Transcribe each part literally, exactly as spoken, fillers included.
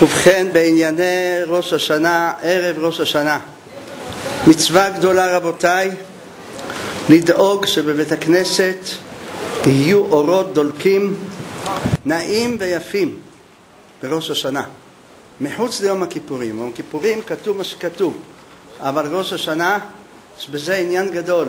ובכן, בענייני ראש השנה, ערב ראש השנה, מצווה גדולה רבותיי, לדאוג שבבית הכנסת יהיו אורות דולקים נעים ויפים בראש השנה, מחוץ ליום הכיפורים. יום הכיפורים כתוב מה שכתוב, אבל ראש השנה יש בזה עניין גדול.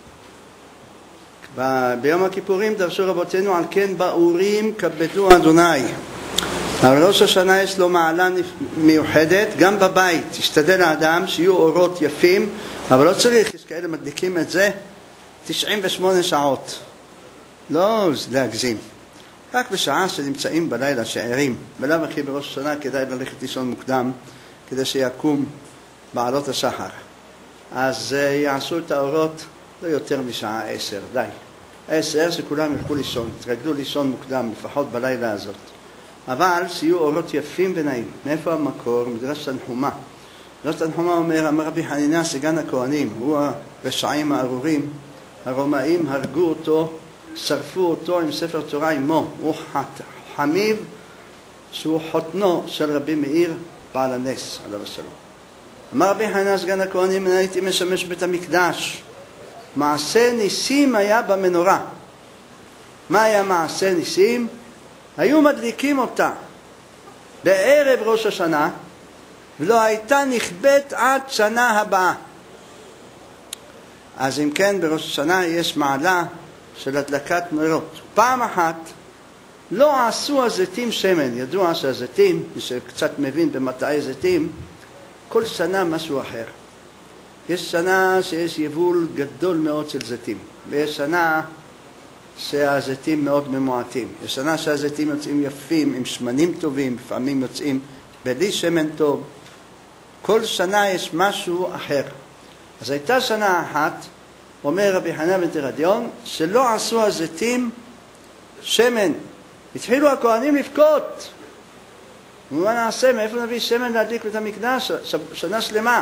ביום הכיפורים דרשו רבותינו, על כן באורים כבדו אדוני. אבל ראש השנה יש לו מעלה מיוחדת, גם בבית תשתדל האדם שיהיו אורות יפים, אבל לא צריך, יש כאלה מדליקים את זה תשעים ושמונה שעות, לא להגזים, רק בשעה שנמצאים בלילה שערים. בלב הכי בראש השנה כדאי ללכת לישון מוקדם כדי שיקום בעלות השחר, אז יעשו את האורות לא יותר משעה עשר, די עשר שכולם ילכו לישון, תרגלו לישון מוקדם לפחות בלילה הזאת, אבל שיהיו אורות יפים ונעים. מאיפה המקור? מדרש תנחומה. מדרש תנחומה אומר, אמר רבי חנינא סגן הכהנים, הוא הרשעים הארורים, הרומאים הרגו אותו, שרפו אותו עם ספר תורה עמו, הוא חמיב שהוא חותנו של רבי מאיר בעל הנס עליו השלום. אמר רבי חנינא סגן הכהנים, אני הייתי משמש בית המקדש, מעשה ניסים היה במנורה. מה היה מעשה ניסים? היו מדליקים אותה בערב ראש השנה, ולא הייתה נכבית עד שנה הבאה. אז אם כן, בראש השנה יש מעלה של הדלקת נרות. פעם אחת לא עשו הזיתים שמן. ידוע שהזיתים, מי שקצת מבין במטעי זיתים, כל שנה משהו אחר. יש שנה שיש יבול גדול מאוד של זיתים, ויש שנה שהזיתים מאוד ממועטים. יש שנה שהזיתים יוצאים יפים עם שמנים טובים, לפעמים יוצאים בלי שמן טוב. כל שנה יש משהו אחר. אז הייתה שנה אחת, אומר רבי חנינא בן תרדיון, שלא עשו הזיתים שמן. התחילו הכהנים לבכות, ומה נעשה? מאיפה נביא שמן להדליק את המקדש שנה שלמה?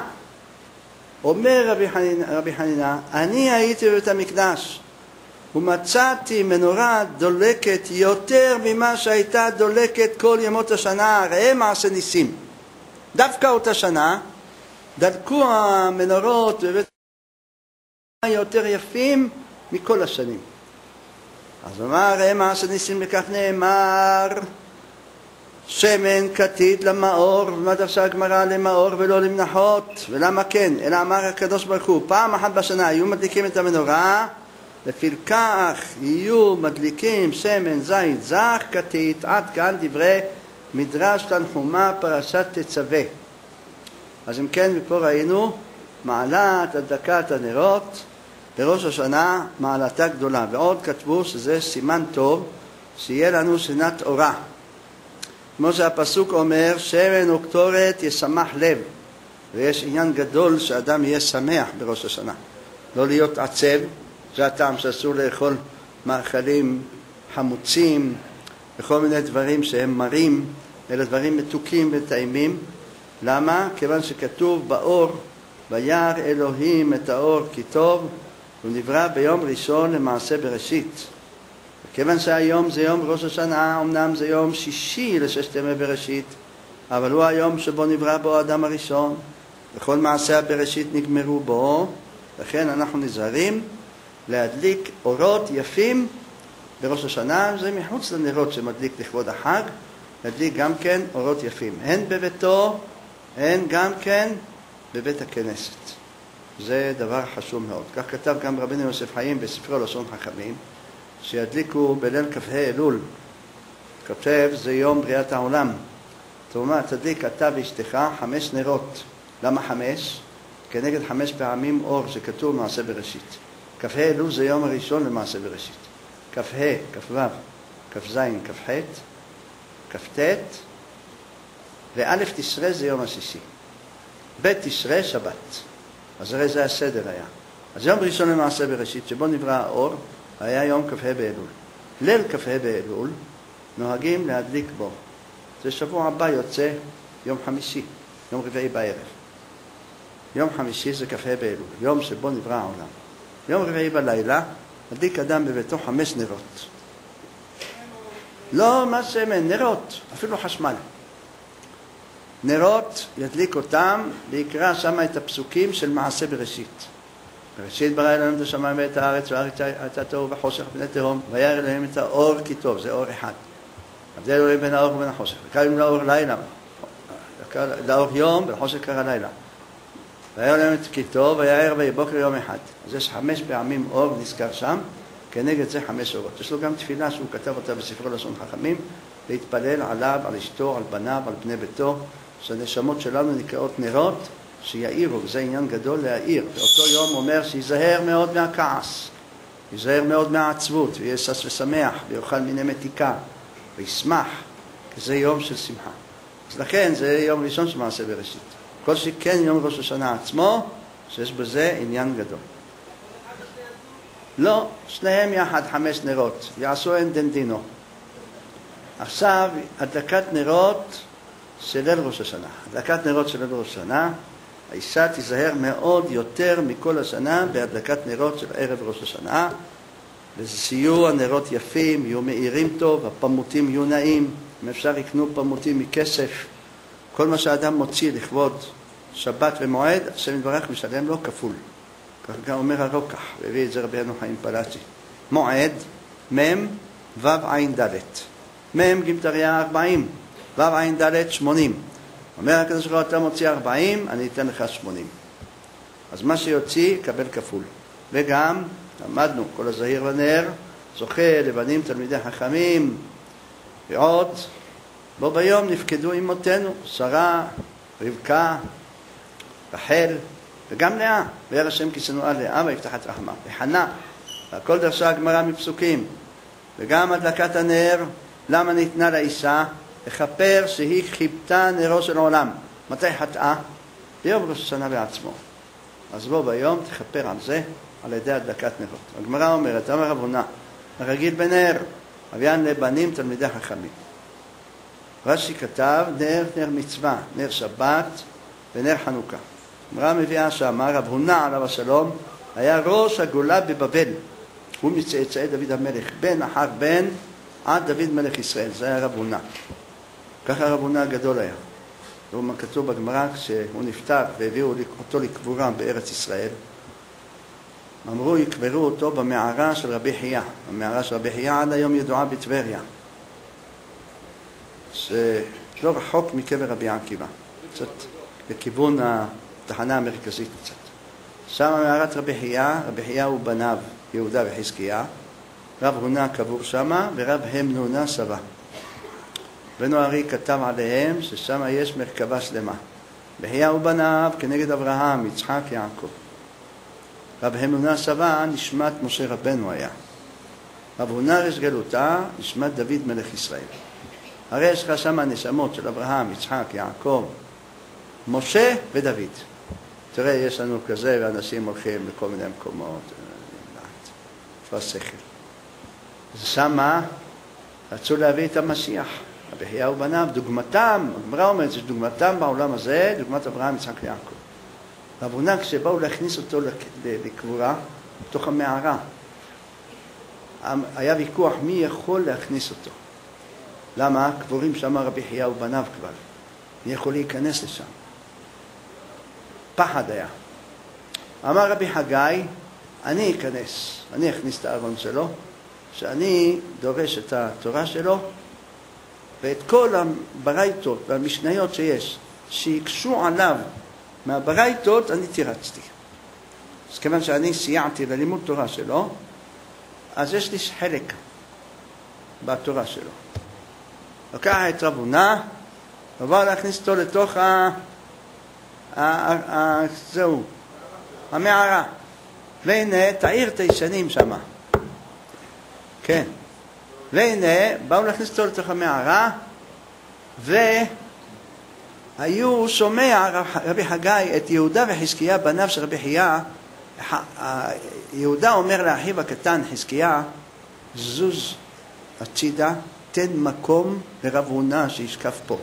אומר רבי חנינא, רבי חנינא, אני הייתי בבית המקדש ומצאתי מנורה דולקת יותר ממה שהייתה דולקת כל ימות השנה. ראה מעשה ניסים. דווקא אותה שנה דלקו המנורות בבית יותר יפים מכל השנים. אז אמר, ראה מעשה ניסים, לכך נאמר שמן כתית למאור. ומה דרשה הגמרא? למאור ולא למנחות. ולמה כן? אלא אמר הקדוש ברוך הוא, פעם אחת בשנה היו מדליקים את המנורה, לפלקח יהיו מדליקים שמן זית זך כתית. עד כאן דברי מדרש תנחומה פרשת תצווה. אז אם כן, מפה ראינו מעלת הדלקת הנרות בראש השנה, מעלתה גדולה. ועוד כתבו שזה סימן טוב שיהיה לנו שנת אורה, כמו שהפסוק אומר, שמן וקטורת ישמח לב. ויש עניין גדול שאדם יהיה שמח בראש השנה, לא להיות עצב. זה הטעם שאסור לאכול מאכלים חמוצים וכל מיני דברים שהם מרים, אלה דברים מתוקים וטעימים. למה? כיוון שכתוב באור, וירא אלוהים את האור כי טוב, הוא נברא ביום ראשון למעשה בראשית. כיוון שהיום זה יום ראש השנה, אמנם זה יום שישי לששת ימי בראשית, אבל הוא היום שבו נברא בו האדם הראשון, וכל מעשה הבראשית נגמרו בו. לכן אנחנו נזהרים להדליק אורות יפים בראש השנה. זה מחוץ לנרות שמדליק לכבוד החג, להדליק גם כן אורות יפים, הן בביתו הן גם כן בבית הכנסת. זה דבר חשוב מאוד. כך כתב גם רבינו יוסף חיים בספרו לשון חכמים, שידליקו בליל כ"ה אלול. כותב, זה יום בריאת העולם, תאמר תדליק אתה ואשתך חמש נרות. למה חמש? כנגד חמש פעמים אור שכתוב מעשה בראשית. כ"ה אלול זה יום הראשון למעשה בראשית. כ"ה, כ"ו, כ"ז, כ"ח, כ"ט, וא' תשרי זה יום השישי, ב' תשרי שבת. אז הרי זה הסדר היה. אז יום ראשון למעשה בראשית שבו נברא האור היה יום כ"ה באלול. ליל כ"ה באלול נוהגים להדליק בו, זה שבוע הבא יוצא יום חמישי, יום רביעי בערב. יום חמישי זה כ"ה באלול, יום שבו נברא העולם. יום רביעי בלילה מדליק אדם בביתו חמש נרות. לא מה שמן, נרות, אפילו חשמל. נרות ידליק אותם, ויקרא שם את הפסוקים של מעשה בראשית. בראשית ברא אלוהים את השמיים ואת הארץ, והארץ הייתה תוהו וחושך פני תהום, וירא אלוהים את האור כי טוב, זה אור אחד. הבדל אלוהים בין האור ובין החושך. וקראים לאור לילה, לאור יום ולחושך קרא לילה. וירא אלוהים את כי טוב, וירא ויהי בוקר יום אחד. אז יש חמש פעמים אור נזכר שם, כנגד זה חמש אורות. יש לו גם תפילה שהוא כתב אותה בספרו לשון חכמים, להתפלל עליו, על אשתו, על בניו, על בני ביתו, שהנשמות שלנו נקראות נרות, שיעירו, זה עניין גדול להעיר. באותו יום אומר שיזהר מאוד מהכעס, יזהר מאוד מהעצבות, ויהיה שש ושמח, ויאכל מיני מתיקה, וישמח, כי זה יום של שמחה. אז לכן זה יום ראשון של מעשה בראשית. כל שכן יום ראש השנה עצמו, שיש בזה עניין גדול. לא, שניהם יחד חמש נרות, יעשו אין דין דינו. עכשיו, הדלקת נרות של ליל ראש השנה. הדלקת נרות של ליל ראש השנה, האישה תיזהר מאוד יותר מכל השנה בהדלקת נרות של ערב ראש השנה, ושיהיו הנרות יפים, יהיו מאירים טוב, הפמותים יהיו נעים, אם אפשר יקנו פמותים מכסף, כל מה שהאדם מוציא לכבוד שבת ומועד, השם יתברך משלם לו כפול. כך גם אומר הרוקח, והביא את זה רבינו חיים פלאצ'י. מועד, מם, וו עין דלת. מם גימטריה ארבעים, וו עין דלת שמונים. אומר הקדוש ברוך הוא, אתה מוציא ארבעים, אני אתן לך שמונים. אז מה שיוציא, קבל כפול. וגם, למדנו, כל הזהיר ונר, זוכה לבנים תלמידי חכמים, ועוד, בו ביום נפקדו אמותינו, שרה, רבקה, רחל, וגם לאה, וירא השם כי שנואה לאה ויפתח את רחמה, וחנה, והכל דרשה הגמרא מפסוקים, וגם הדלקת הנר, למה ניתנה לאישה? לכפר שהיא חיפתה נרו של עולם. מתי חטאה? ביום ראש השנה בעצמו. אז בוא ביום תכפר על זה, על ידי הדלקת נרות. הגמרא אומרת, אמר רב הונא, הרגיל בנר, אביין לבנים תלמידי חכמים. רש"י כתב, נר, נר מצווה, נר שבת ונר חנוכה. הגמרא מביאה שאמר, רב הונא עליו השלום, היה ראש הגולה בבבל. הוא מצאצאי דוד המלך, בן אחר בן, עד דוד מלך ישראל. זה היה רב הונא. ככה רב הונא הגדול היה. והוא כתוב בגמרא, כשהוא נפטר והביאו אותו לקבורה בארץ ישראל, אמרו, יקברו אותו במערה של רבי חייא. המערה של רבי חייא עד היום ידועה בטבריה. שלא רחוק מקבר רבי עקיבא. קצת לכיוון התחנה המרכזית קצת. שם מערת רבי חייא, רבי חייא הוא בניו, יהודה וחזקיה. רב הונא קבור שמה, ורב המנונה סבא. בנו ארי כתב עליהם ששם יש מרכבה שלמה. בחייא ובניו כנגד אברהם, יצחק, יעקב. רב המנונה סבא נשמת משה רבנו היה. רב הונא רש גלותה נשמת דוד מלך ישראל. הרי יש לך שם הנשמות של אברהם, יצחק, יעקב, משה ודוד. תראה, יש לנו כזה, ואנשים הולכים לכל מיני מקומות. איפה השכל? אז שמה רצו להביא את המשיח. רבי חייא ובניו, דוגמתם, הגמרא אומרת שדוגמתם בעולם הזה, דוגמת אברהם, יצחק ויעקב. רב הונא, כשבאו להכניס אותו לקבורה, בתוך המערה, היה ויכוח מי יכול להכניס אותו. למה? קבורים שם רבי חייא ובניו כבר. מי יכול להיכנס לשם? פחד היה. אמר רבי חגי, אני אכנס, אני אכניס את הארון שלו, שאני דורש את התורה שלו, ואת כל הברייתות והמשניות שיש, שיקשו עליו מהברייתות, אני תירצתי. אז כיוון שאני סייעתי ללימוד תורה שלו, אז יש לי חלק בתורה שלו. לקח את רב הונא, עבר להכניס אותו לתוך ה... זהו, המערה. והנה, תעיר את הישנים שמה. כן. והנה, באו להכניס אותו לתוך המערה, והיו שומע רבי חגי את יהודה וחזקיה, בניו של רבי חייא. יהודה אומר לאחיו הקטן, חזקיה, זוז הצידה, תן מקום לרב הונא שישקף פה.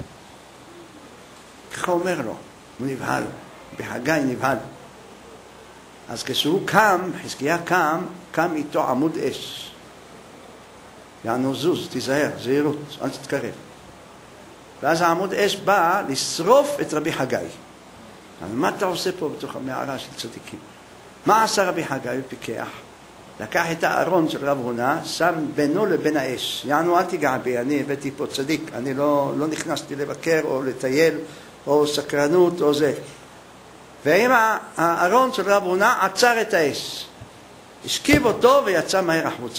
ככה אומר לו, הוא נבהל, בחגי נבהל. אז כשהוא קם, חזקיה קם, קם איתו עמוד אש. יענו זוז, תיזהר, זהירות, אל תתקרב. ואז העמוד אש בא לשרוף את רבי חגי. אבל מה אתה עושה פה בתוך המערה של צדיקים? מה עשה רבי חגי? הוא פיקח. לקח את הארון של רב הונא, שם בינו לבין האש. יענו, אל תיגע בי, אני הבאתי פה צדיק, אני לא, לא נכנסתי לבקר או לטייל או סקרנות או זה. ועם הארון של רב הונא עצר את האש. השכיב אותו ויצא מהר החוצה.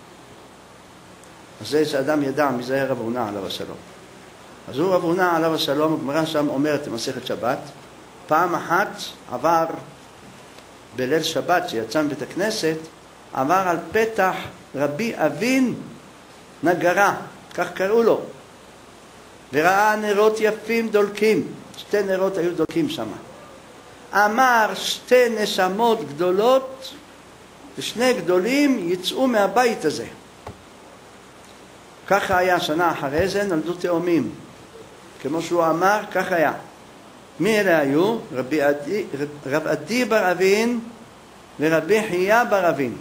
אז זה שאדם ידע מי זה רב הונא עליו השלום. אז הוא רב הונא עליו השלום, הגמרא שם אומרת במסכת שבת, פעם אחת עבר בליל שבת שיצא מבית הכנסת, עבר על פתח רבי אבין נגרה, כך קראו לו, וראה נרות יפים דולקים, שתי נרות היו דולקים שם. אמר שתי נשמות גדולות ושני גדולים יצאו מהבית הזה. ככה היה, שנה אחרי זה נולדו תאומים. כמו שהוא אמר, כך היה. מי אלה היו? רבי עדי, רב עדי בר אבין ורבי חייא בר אבין,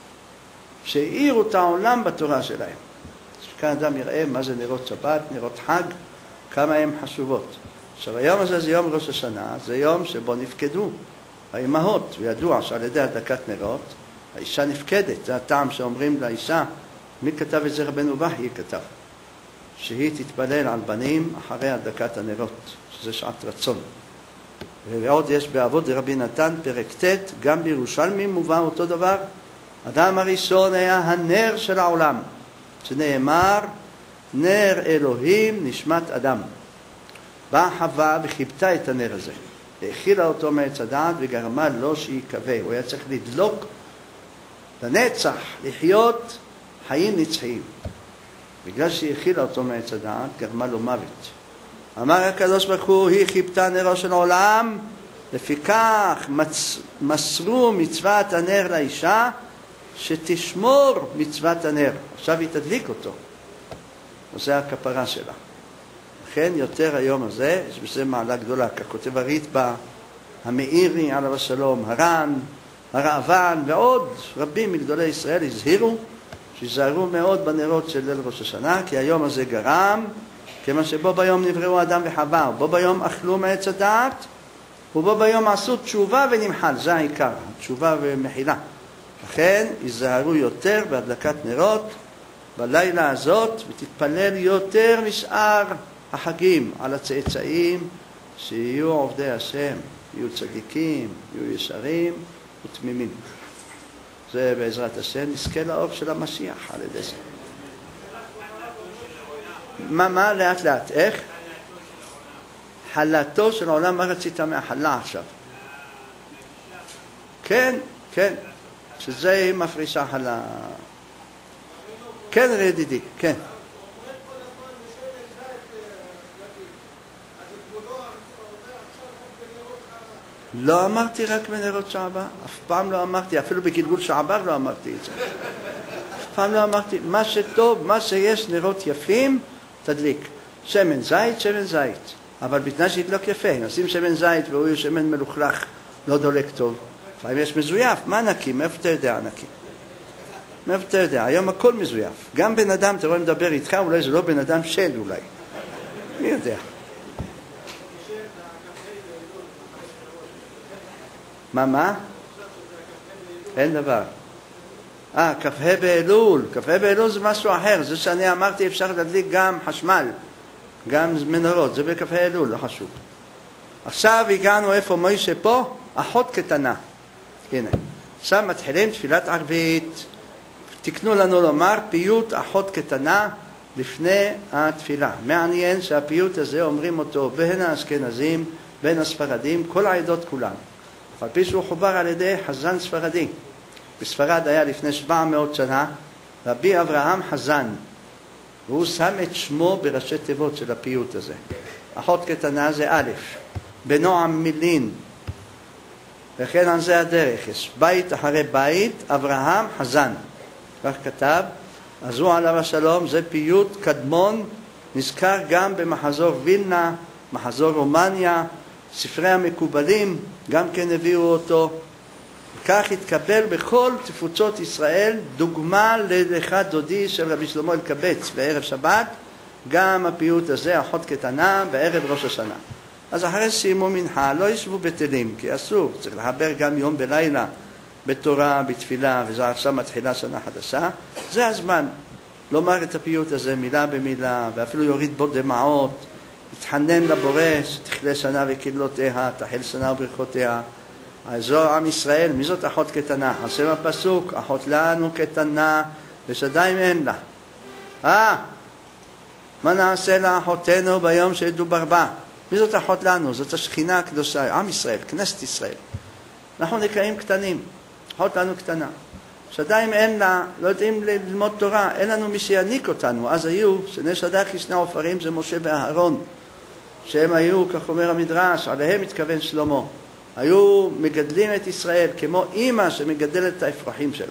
שהאירו את העולם בתורה שלהם. כאן אדם יראה מה זה נרות שבת, נרות חג, כמה הן חשובות. עכשיו היום הזה זה יום ראש השנה, זה יום שבו נפקדו האימהות, וידוע שעל ידי הדלקת נרות האישה נפקדת. זה הטעם שאומרים לאישה, מי כתב את זה? רבנו בכי כתב, שהיא תתפלל על בנים אחרי הדלקת הנרות, שזה שעת רצון. ועוד יש באבות דרבי נתן פרק ט', גם בירושלמי מובא אותו דבר. אדם הראשון היה הנר של העולם, שנאמר נר אלוהים נשמת אדם. באה חווה וחיבתה את הנר הזה, והאכילה אותו מעץ הדעת וגרמה לו שיקווה. הוא היה צריך לדלוק לנצח, לחיות חיים נצחיים. בגלל שהיא האכילה אותו מעץ הדעת, גרמה לו מוות. אמר הקדוש ברוך הוא, היא חיבתה נרו של עולם, לפיכך מצ... מסרו מצוות הנר לאישה, שתשמור מצוות הנר. עכשיו היא תדליק אותו. וזה הכפרה שלה. לכן יותר היום הזה, יש בזה מעלה גדולה, ככותב הריטב"א, המאירי עליו השלום, הר"ן, הרעב"ן ועוד רבים מגדולי ישראל הזהירו, שיזהרו מאוד בנרות של ליל ראש השנה, כי היום הזה גרם, כמה שבו ביום נבראו אדם וחווה, ובו ביום אכלו מעץ הדעת, ובו ביום עשו תשובה ונמחל. זה העיקר, תשובה ומחילה. לכן יזהרו יותר בהדלקת נרות בלילה הזאת, ותתפלל יותר משאר החגים על הצאצאים, שיהיו עובדי השם, יהיו צדיקים, יהיו ישרים ותמימים. זה בעזרת השם נזכה לאור של המשיח על ידי זה. מה, מה? לאט לאט. איך? חלתו של העולם. מה רצית מהחלה עכשיו? כן, כן. שזה היא מפרישה חלה. כן, רדידי, כן. לא אמרתי רק בנרות שעבר, אף פעם לא אמרתי, אפילו בגלגול שעבר לא אמרתי את זה. אף פעם לא אמרתי, מה שטוב, מה שיש נרות יפים, תדליק. שמן זית, שמן זית. אבל בתנאי שידלוק יפה, נשים שמן זית והוא יהיה שמן מלוכלך, לא דולק טוב. לפעמים יש מזויף, מה נקי? מאיפה אתה יודע נקי? מאיפה אתה יודע? היום הכל מזויף. גם בן אדם, אתה רואה מדבר איתך, אולי זה לא בן אדם של אולי. מי יודע? מה, מה? אין דבר. אה, כ"ה באלול. כ"ה באלול זה משהו אחר. זה שאני אמרתי אפשר להדליק גם חשמל, גם מנורות. זה בכ"ה אלול, לא חשוב. עכשיו הגענו איפה מוישה פה? אחות קטנה. הנה. עכשיו מתחילים תפילת ערבית. תקנו לנו לומר פיוט אחות קטנה לפני התפילה. מעניין שהפיוט הזה אומרים אותו בין האשכנזים, בין הספרדים, כל העדות כולן. על פי שהוא חובר על ידי חזן ספרדי. בספרד היה לפני שבע מאות שנה רבי אברהם חזן, והוא שם את שמו בראשי תיבות של הפיוט הזה. אחות קטנה זה א', בנועם מילין, וכן על זה הדרך, יש בית אחרי בית, אברהם חזן, כך כתב. אז הוא עליו השלום, זה פיוט קדמון, נזכר גם במחזור וילנה, מחזור רומניה, ספרי המקובלים, גם כן הביאו אותו. כך התקבל בכל תפוצות ישראל, דוגמה ללכה דודי של רבי שלמה אלקבץ בערב שבת, גם הפיוט הזה, אחות קטנה, בערב ראש השנה. אז אחרי סיימו מנחה, לא ישבו בטלים, כי אסור, צריך לחבר גם יום בלילה, בתורה, בתפילה, וזה עכשיו מתחילה שנה חדשה. זה הזמן לומר את הפיוט הזה מילה במילה, ואפילו יוריד בו דמעות, יתחנן לבורא, שתכלה שנה וקללותיה, תחל שנה וברכותיה. זו עם ישראל, מי זאת אחות קטנה? על שם הפסוק, אחות לנו קטנה, ושדיים אין לה. אה, מה נעשה לאחותנו ביום שידובר בה? מי זאת אחות לנו? זאת השכינה הקדושה, עם ישראל, כנסת ישראל. אנחנו נקראים קטנים, אחות לנו קטנה. שדיים אין לה, לא יודעים ללמוד תורה, אין לנו מי שיעניק אותנו. אז היו, שני שדך שני עופרים, זה משה ואהרון, שהם היו, כך אומר המדרש, עליהם מתכוון שלמה. היו מגדלים את ישראל כמו אמא שמגדלת את האפרוחים שלה.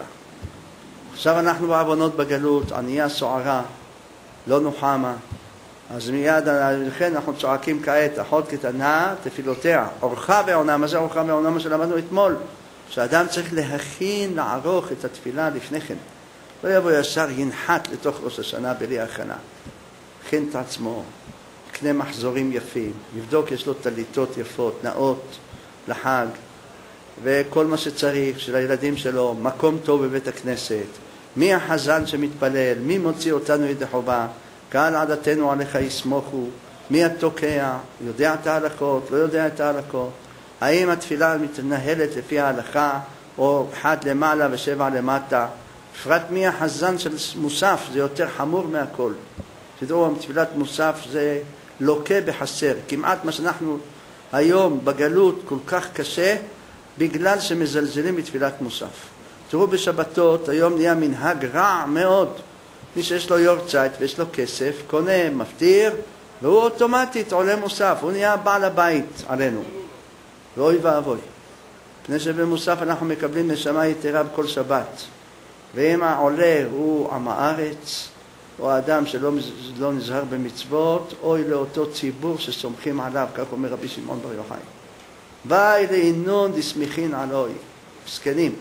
עכשיו אנחנו בעוונות בגלות, ענייה סוערה, לא נוחמה. אז מיד, לכן אנחנו צועקים כעת, אחות קטנה, תפילותיה, אורחה ועונה. מה זה אורחה ועונה? מה שלמדנו אתמול. שאדם צריך להכין, לערוך את התפילה לפני כן. לא יבוא ישר, ינחת לתוך ראש השנה בלי הכנה. הכין את עצמו, יקנה מחזורים יפים, יבדוק יש לו טליתות יפות, נאות לחג, וכל מה שצריך של הילדים שלו, מקום טוב בבית הכנסת, מי החזן שמתפלל, מי מוציא אותנו ידי חובה, קהל עדתנו עליך יסמוכו, מי התוקע, יודע את ההלכות, לא יודע את ההלכות, האם התפילה מתנהלת לפי ההלכה, או אחד למעלה ושבע למטה, בפרט מי החזן של מוסף, זה יותר חמור מהכל. תדעו, תפילת מוסף זה לוקה בחסר, כמעט מה שאנחנו היום בגלות כל כך קשה, בגלל שמזלזלים בתפילת מוסף. תראו בשבתות, היום נהיה מנהג רע מאוד. מי שיש לו יורצייט ויש לו כסף, קונה, מפטיר, והוא אוטומטית עולה מוסף, הוא נהיה בעל הבית עלינו. ואוי ואבוי. פני שבמוסף אנחנו מקבלים נשמה יתרה בכל שבת. ואם העולה הוא עם הארץ, או האדם שלא לא נזהר במצוות, אוי לאותו ציבור שסומכים עליו, כך אומר רבי שמעון בר יוחאי. ואי לאינון דסמיכין עלוי, מסכנים.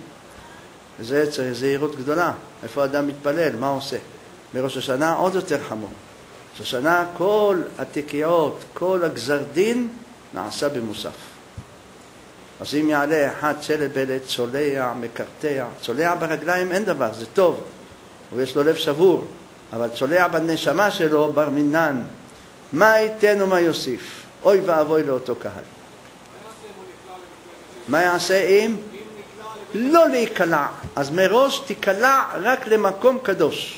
וזה זהירות גדולה. איפה האדם מתפלל, מה עושה? בראש השנה עוד יותר חמור. בראש השנה כל התקיעות, כל הגזר דין נעשה במוסף. אז אם יעלה אחד שלבלת, צולע, מקרטע, צולע ברגליים אין דבר, זה טוב, ויש לו לב שבור, אבל צולע בנשמה שלו בר מינן, מה ייתן ומה יוסיף? אוי ואבוי לאותו קהל. מה יעשה אם? לא להיקלע. אז מראש תיקלע רק למקום קדוש.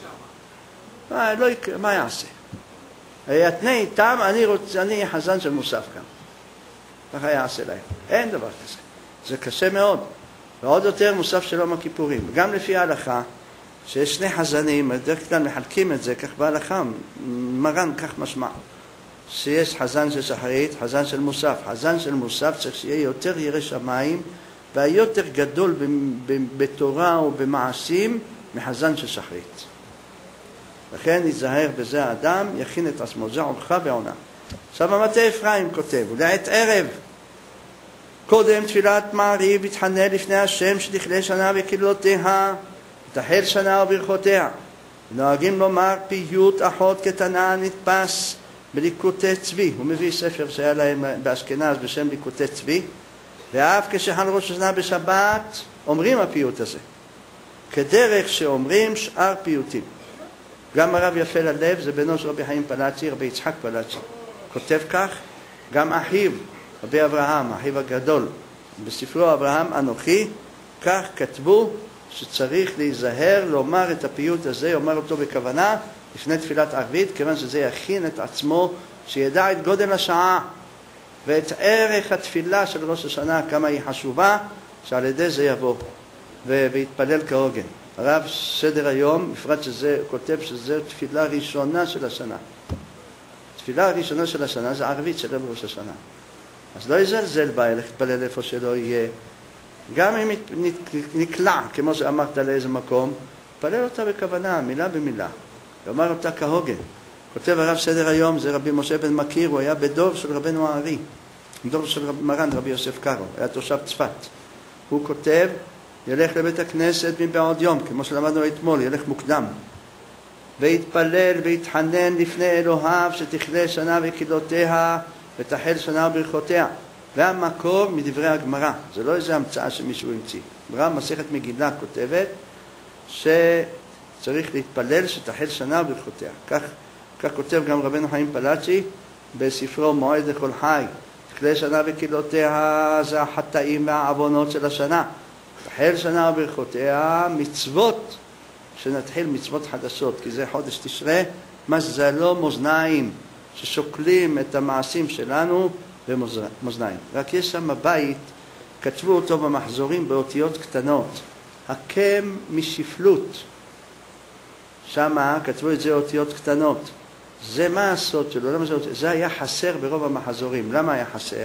מה, לא, מה יעשה? יתנה איתם, אני, רוצה, אני חזן של מוסף כאן. ככה יעשה להם. אין דבר כזה. זה קשה מאוד. ועוד יותר מוסף של יום הכיפורים. גם לפי ההלכה, שיש שני חזנים, בדרך כלל מחלקים את זה, כך בהלכה, מרן כך משמע. שיש חזן של שחרית, חזן של מוסף. חזן של מוסף צריך שיהיה יותר ירא שמיים, והיותר גדול בתורה ובמעשים מחזן של שחרית. לכן ייזהר בזה האדם, יכין את עצמו, זה עורכה ועונה. עכשיו המטה אפרים כותב, ולעת ערב, קודם תפילת מעריב יתחנן לפני השם שתכלה שנה וקללותיה, ותחל שנה וברכותיה. נוהגים לומר פיוט אחות קטנה נתפס בליקוטי צבי. הוא מביא ספר שהיה להם באשכנז בשם ליקוטי צבי, ואף כשחל ראש השנה בשבת אומרים הפיוט הזה, כדרך שאומרים שאר פיוטים. גם הרב יפה ללב, זה בנו של רבי חיים פלאצ'י, רבי יצחק פלאצ'י, כותב כך, גם אחיו, רבי אברהם, אחיו הגדול, בספרו אברהם אנוכי, כך כתבו שצריך להיזהר לומר את הפיוט הזה, אומר אותו בכוונה, לפני תפילת ערבית, כיוון שזה יכין את עצמו, שידע את גודל השעה, ואת ערך התפילה של ראש השנה, כמה היא חשובה, שעל ידי זה יבוא, ויתפלל כהוגן. הרב סדר היום, בפרט שזה, כותב שזה תפילה ראשונה של השנה. תפילה הראשונה של השנה זה ערבית של ראש השנה. אז לא יזלזל בה, אלך תפלל איפה שלא יהיה. גם אם נקלע, כמו שאמרת לאיזה מקום, תפלל אותה בכוונה, מילה במילה. ואומר אותה כהוגן. כותב הרב סדר היום, זה רבי משה בן מכיר, הוא היה בדור של רבנו הארי. דור של רב, מרן רבי יוסף קארו, היה תושב צפת. הוא כותב, ילך לבית הכנסת מבעוד יום, כמו שלמדנו אתמול, ילך מוקדם. והתפלל והתחנן לפני אלוהיו שתכלה שנה וקללותיה ותחל שנה וברכותיה. והמקור מדברי הגמרא, זה לא איזו המצאה שמישהו המציא. הגמרא מסכת מגילה כותבת שצריך להתפלל שתחל שנה וברכותיה. כך, כך כותב גם רבנו חיים פלאצ'י בספרו מועד לכל חי. תכלה שנה וקללותיה זה החטאים והעוונות של השנה. תחל שנה וברכותיה מצוות, שנתחיל מצוות חדשות, כי זה חודש תשרה, מזלו מאזניים, ששוקלים את המעשים שלנו במאזניים. רק יש שם בית, כתבו אותו במחזורים באותיות קטנות, הקם משפלות, שם כתבו את זה אותיות קטנות. זה מה הסוד שלו, למה זה, זה היה חסר ברוב המחזורים. למה היה חסר?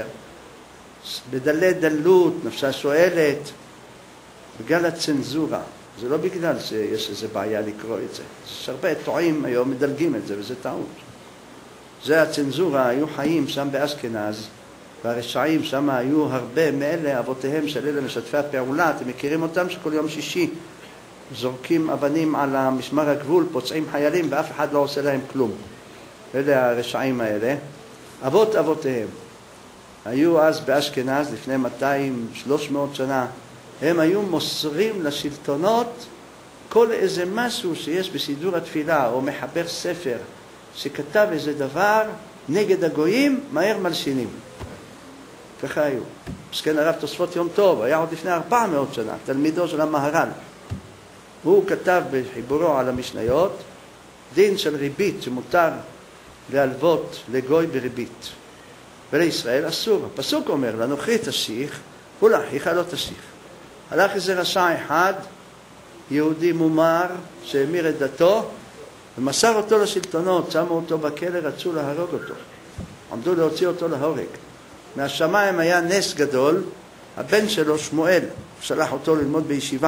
בדלי דלות, נפשה שואלת, בגלל הצנזורה. זה לא בגלל שיש איזו בעיה לקרוא את זה. יש הרבה טועים היום מדלגים את זה, וזה טעות. זה הצנזורה, היו חיים שם באשכנז, והרשעים שם היו הרבה מאלה, אבותיהם של אלה משתפי הפעולה, אתם מכירים אותם שכל יום שישי זורקים אבנים על משמר הגבול, פוצעים חיילים, ואף אחד לא עושה להם כלום. אלה הרשעים האלה. אבות אבותיהם היו אז באשכנז לפני מאתיים שלוש מאות שנה, הם היו מוסרים לשלטונות כל איזה משהו שיש בסידור התפילה, או מחבר ספר שכתב איזה דבר נגד הגויים, מהר מלשינים. ככה היו. מסכן הרב תוספות יום טוב, היה עוד לפני ארבע מאות שנה, תלמידו של המהר"ל. הוא כתב בחיבורו על המשניות, דין של ריבית שמותר להלוות לגוי בריבית. ולישראל אסור. הפסוק אומר, לנוכרי תשיך ולאחיך לא תשיך. הלך איזה רשע אחד, יהודי מומר, שהמיר את דתו, ומסר אותו לשלטונות, שמו אותו בכלא, רצו להרוג אותו. עמדו להוציא אותו להורג. מהשמיים היה נס גדול, הבן שלו שמואל, שלח אותו ללמוד בישיבה,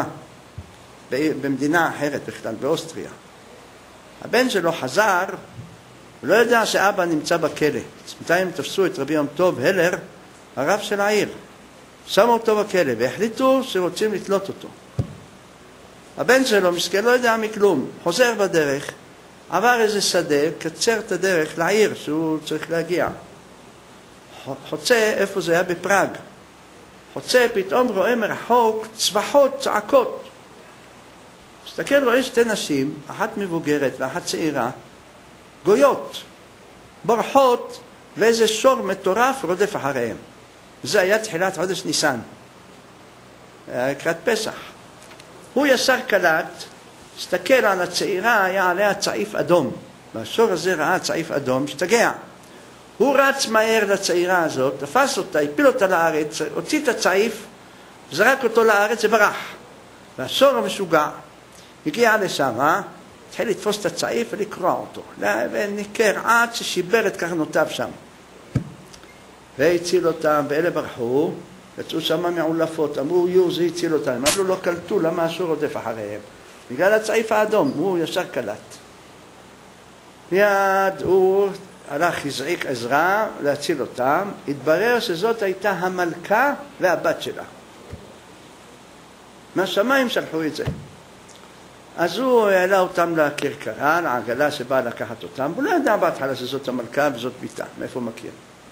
במדינה אחרת בכלל, באוסטריה. הבן שלו חזר, ולא יודע שאבא נמצא בכלא. בינתיים תפסו את רבי יום טוב הלר, הרב של העיר. שמו אותו בכלא, והחליטו שרוצים לתלות אותו. הבן שלו, מסכן, לא יודע מכלום, חוזר בדרך, עבר איזה שדה, קצר את הדרך לעיר שהוא צריך להגיע. חוצה, איפה זה היה? בפראג. חוצה, פתאום רואה מרחוק צווחות, צעקות. מסתכל, רואה שתי נשים, אחת מבוגרת ואחת צעירה, גויות, בורחות, ואיזה שור מטורף רודף אחריהם. זה היה תחילת חודש ניסן, לקראת פסח. הוא ישר קלט, הסתכל על הצעירה, היה עליה צעיף אדום. והשור הזה ראה צעיף אדום, השתגע. הוא רץ מהר לצעירה הזאת, תפס אותה, הפיל אותה לארץ, הוציא את הצעיף, זרק אותו לארץ וברח. והשור המשוגע הגיע לשם, אה? התחיל לתפוס את הצעיף ולקרוע אותו. וניקר עד ששיבר את קרנותיו שם. והציל אותם, ואלה ברחו, יצאו שם מעולפות, אמרו, יו, זה הציל אותם. אמרו, לא קלטו, למה השור רודף אחריהם? בגלל הצעיף האדום, הוא ישר קלט. מיד הוא הלך, הזעיק עזרה להציל אותם, התברר שזאת הייתה המלכה והבת שלה. מהשמיים שלחו את זה. אז הוא העלה אותם לכרכרה, לעגלה שבאה לקחת אותם, הוא לא ידע בהתחלה שזאת המלכה וזאת ביתה, מאיפה מכיר.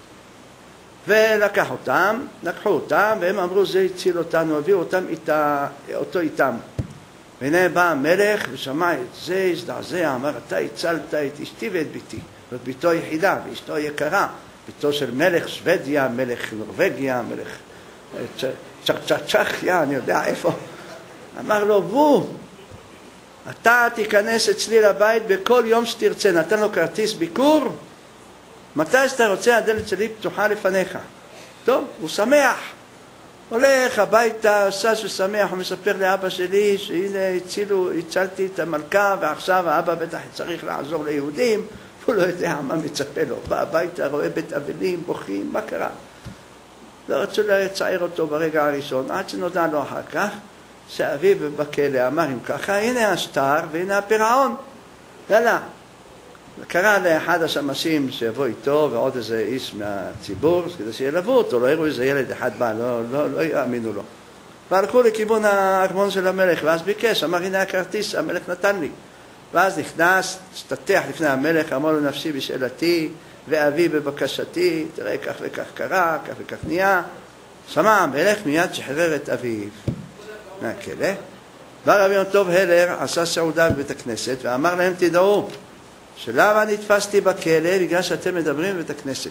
ולקח אותם, לקחו אותם, והם אמרו, זה הציל אותנו, הביאו אותם איתה, אותו איתם. והנה בא המלך ושמע את זה, הזדעזע, אמר, אתה הצלת את אשתי ואת ביתי. זאת ביתו יחידה, ואשתו יקרה, ביתו של מלך שוודיה, מלך נורווגיה, מלך צ'רצ'צ'חיה, אני יודע איפה. אמר לו, בוא, אתה תיכנס אצלי לבית בכל יום שתרצה, נתן לו כרטיס ביקור, מתי שאתה רוצה הדלת שלי פתוחה לפניך. טוב, הוא שמח. הולך הביתה, שש ושמח, הוא מספר לאבא שלי שהנה הצילו, הצלתי את המלכה, ועכשיו האבא בטח צריך לעזור ליהודים, הוא לא יודע מה מצפה לו. בא הביתה, רואה בית אבלים, בוכים, מה קרה? לא רצו לצער אותו ברגע הראשון, עד שנודע לו אחר כך, שאביו בכלא אמר אם ככה, הנה השטר והנה הפירעון. יאללה. קרא לאחד השמשים שיבוא איתו ועוד איזה איש מהציבור, כדי שילוו אותו, לא יראו איזה ילד אחד בא, לא, לא, לא יאמינו לו. והלכו לכיוון הארמון של המלך, ואז ביקש, אמר הנה הכרטיס, המלך נתן לי. ואז נכנס, השתטח לפני המלך, אמר לו נפשי בשאלתי, ואבי בבקשתי, תראה כך וכך קרה, כך וכך נהיה. שמע המלך, מיד שחרר את אביו מהכלא. בא רבי יום טוב הלר, עשה סעודה בבית הכנסת, ואמר להם, תדעו, שלמה נתפסתי בכלא, בגלל שאתם מדברים בבית הכנסת.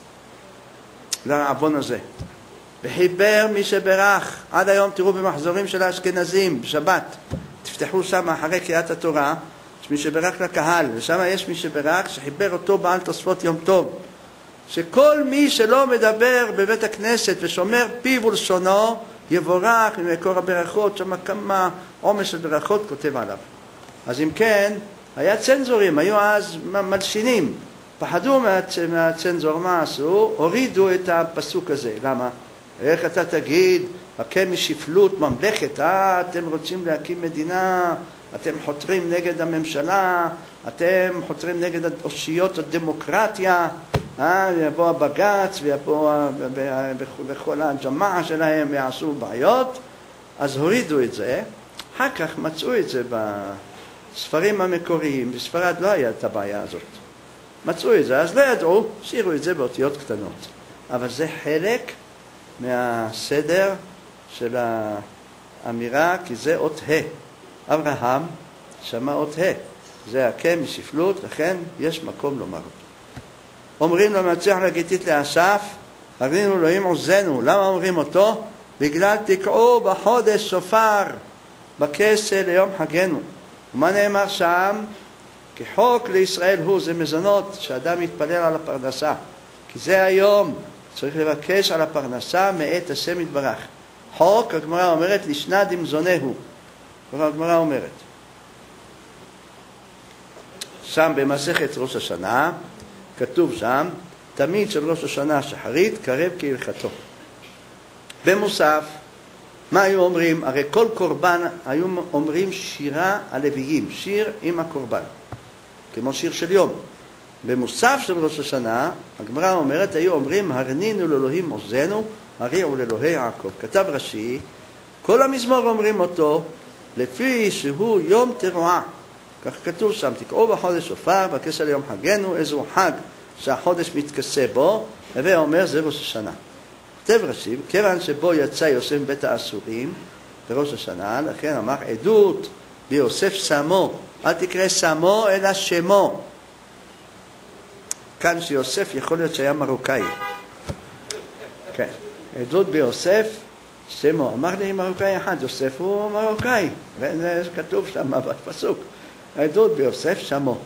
לעוון הזה. וחיבר מי שברך, עד היום תראו במחזורים של האשכנזים, בשבת, תפתחו שם אחרי קריאת התורה, יש מי שברך לקהל, ושם יש מי שברך, שחיבר אותו בעל תוספות יום טוב, שכל מי שלא מדבר בבית הכנסת ושומר פיו ולשונו, יבורך ממקור הברכות, שם כמה עומס של ברכות כותב עליו. אז אם כן, היה צנזורים, היו אז מלשינים, פחדו מהצנזור, מה עשו? הורידו את הפסוק הזה. למה? איך אתה תגיד, הקם משפלות ממלכת, אה, אתם רוצים להקים מדינה, אתם חותרים נגד הממשלה, אתם חותרים נגד אושיות הדמוקרטיה, אה, יבוא הבג"ץ ויבוא בכל הג'מעה שלהם ויעשו בעיות. אז הורידו את זה, אחר כך מצאו את זה בספרים המקוריים, בספרד לא היה את הבעיה הזאת. מצאו את זה, אז לא ידעו, שירו את זה באותיות קטנות. אבל זה חלק מהסדר של האמירה, כי זה אות ה'. אברהם שמע אות ה'. זה הקם משפלות, לכן יש מקום לומר אותו. אומרים לו מצליח לגיתית לאסף, אגנינו אלוהים עוזנו. למה אומרים אותו? בגלל תקעו בחודש שופר בכסה ליום חגנו. ומה נאמר שם? כחוק לישראל הוא, זה מזונות שאדם מתפלל על הפרנסה, כי זה היום צריך לבקש על הפרנסה מאת השם יתברך. חוק, הגמרא אומרת, לשנה דמזונהו, הגמרא אומרת שם במסכת ראש השנה, כתוב שם תמיד של ראש השנה שחרית קרב כהלכתו. במוסף מה היו אומרים? הרי כל קורבן היו אומרים שירה הלוויים, שיר עם הקורבן, כמו שיר של יום. במוסף של ראש השנה, הגמרא אומרת, היו אומרים, הרנינו לאלוהים עוזנו, הריעו לאלוהי יעקב. כתב רש"י, כל המזמור אומרים אותו, לפי שהוא יום תרועה. כך כתוב שם, תקעו בחודש שופר, בכסה ליום חגנו, איזו חג שהחודש מתכסה בו, הווה אומר, זה ראש השנה. כתב רש"י, כיוון שבו יצא יוסף בית האסורים, בראש השנה, לכן אמר עדות ביוסף שמו, אל תקרא שמו אלא שמו. כאן שיוסף יכול להיות שהיה מרוקאי. כן, עדות ביוסף שמו. אמר לי מרוקאי אחד, יוסף הוא מרוקאי, וזה כתוב שם בפסוק. עדות ביוסף שמו.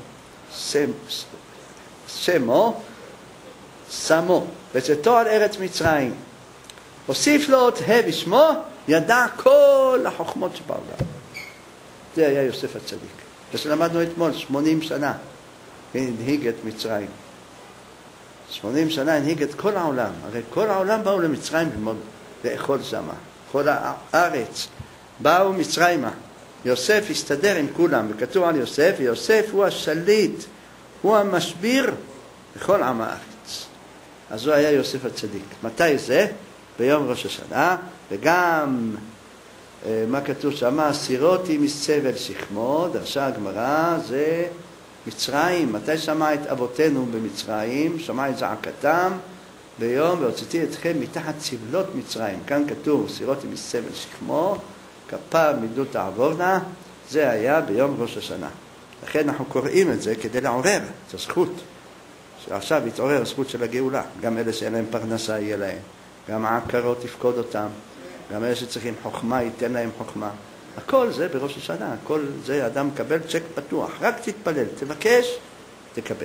שמו, שמו. וצאתו על ארץ מצרים. הוסיף לו עוד ה' בשמו, ידע כל החוכמות שבעולם. זה היה יוסף הצדיק. ושלמדנו אתמול, שמונים שנה, הנהיג את מצרים. שמונים שנה הנהיג את כל העולם. הרי כל העולם באו למצרים ללמוד, לאכול שמה. כל הארץ באו מצרימה. יוסף הסתדר עם כולם, וכתוב על יוסף, ויוסף הוא השליט, הוא המשביר בכל עם הארץ. אז הוא היה יוסף הצדיק. מתי זה? ביום ראש השנה, וגם מה כתוב שם? סירותי מסבל שכמו, דרשה הגמרא, זה מצרים. מתי שמע את אבותינו במצרים? שמע את זעקתם ביום והוצאתי אתכם מתחת סבלות מצרים. כאן כתוב סירותי מסבל שכמו, כפה מידות תעבורנה. זה היה ביום ראש השנה. לכן אנחנו קוראים את זה כדי לעורר את הזכות, שעכשיו יתעורר הזכות של הגאולה. גם אלה שאין להם פרנסה יהיה להם, גם העקרות תפקוד אותם, גם אלה שצריכים חוכמה ייתן להם חוכמה. הכל זה בראש השנה, הכל זה אדם מקבל צ'ק פתוח, רק תתפלל, תבקש, תקבל.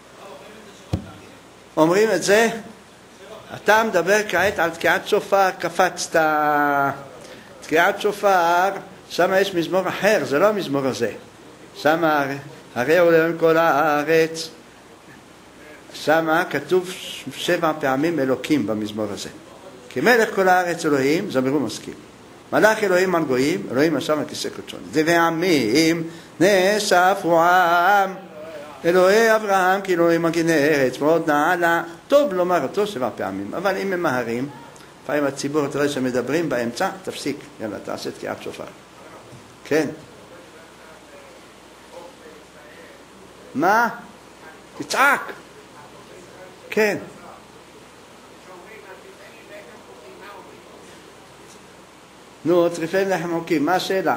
אומרים את זה, אתה מדבר כעת על תקיעת שופר, קפצת. תקיעת שופר, שם יש מזמור אחר, זה לא המזמור הזה. שם הריעו לאלוהים כל הארץ, שם כתוב שבע פעמים אלוקים במזמור הזה. כי מלך כל הארץ אלוהים, זמרו מסכים. מלך אלוהים על גויים, אלוהים השם על כיסא קודשו. דבי עמים נאספו עם, אלוהי אברהם כי אלוהים מגיני ארץ, מאוד נעלה. טוב לומר אותו שבע פעמים, אבל אם ממהרים, לפעמים הציבור תראה שמדברים באמצע, תפסיק, יאללה, תעשה תקיעת שופר. כן. מה? תצעק. כן. נו, טריפני לחם חוקים, מה השאלה?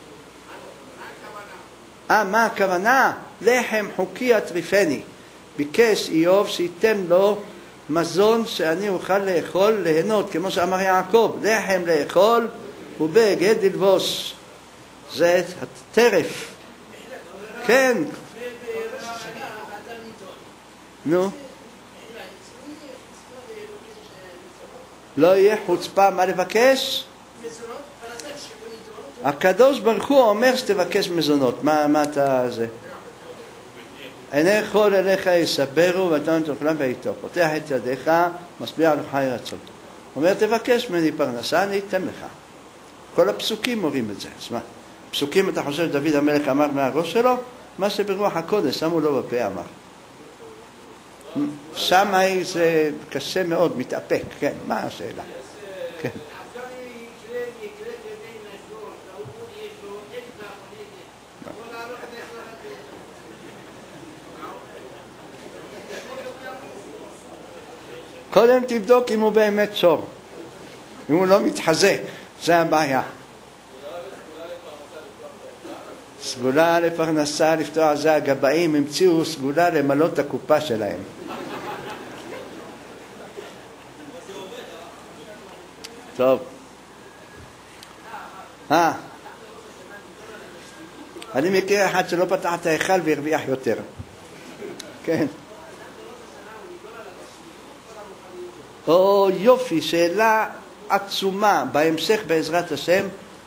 אה, מה הכוונה? לחם חוקי הטריפני. ביקש איוב שייתן לו מזון שאני אוכל לאכול, ליהנות, כמו שאמר יעקב, לחם לאכול ובגד ללבוש. זה הטרף. כן. נו. לא יהיה חוצפה מה לבקש? הקדוש ברוך הוא אומר שתבקש מזונות. מה, מה אתה זה? עיני כל אליך יסברו ואתה תאכלם ואיתו. פותח את ידיך, משביע לך רצון. אומר תבקש ממני פרנסה, אני אתן לך. כל הפסוקים אומרים את זה. אז מה? פסוקים אתה חושב שדוד המלך אמר מהראש שלו? מה שברוח הקודש שמו לו בפה אמר. שם זה קשה מאוד, מתאפק. כן, מה השאלה? כן. קודם תבדוק אם הוא באמת שור, אם הוא לא מתחזק, זה הבעיה. סגולה לפרנסה לפתוח, זה הגבאים המציאו סגולה למלות את הקופה שלהם. טוב. אה. אני מכיר אחד שלא פתח את ההיכל והרוויח יותר. כן. או יופי, שאלה עצומה, בהמשך בעזרת השם,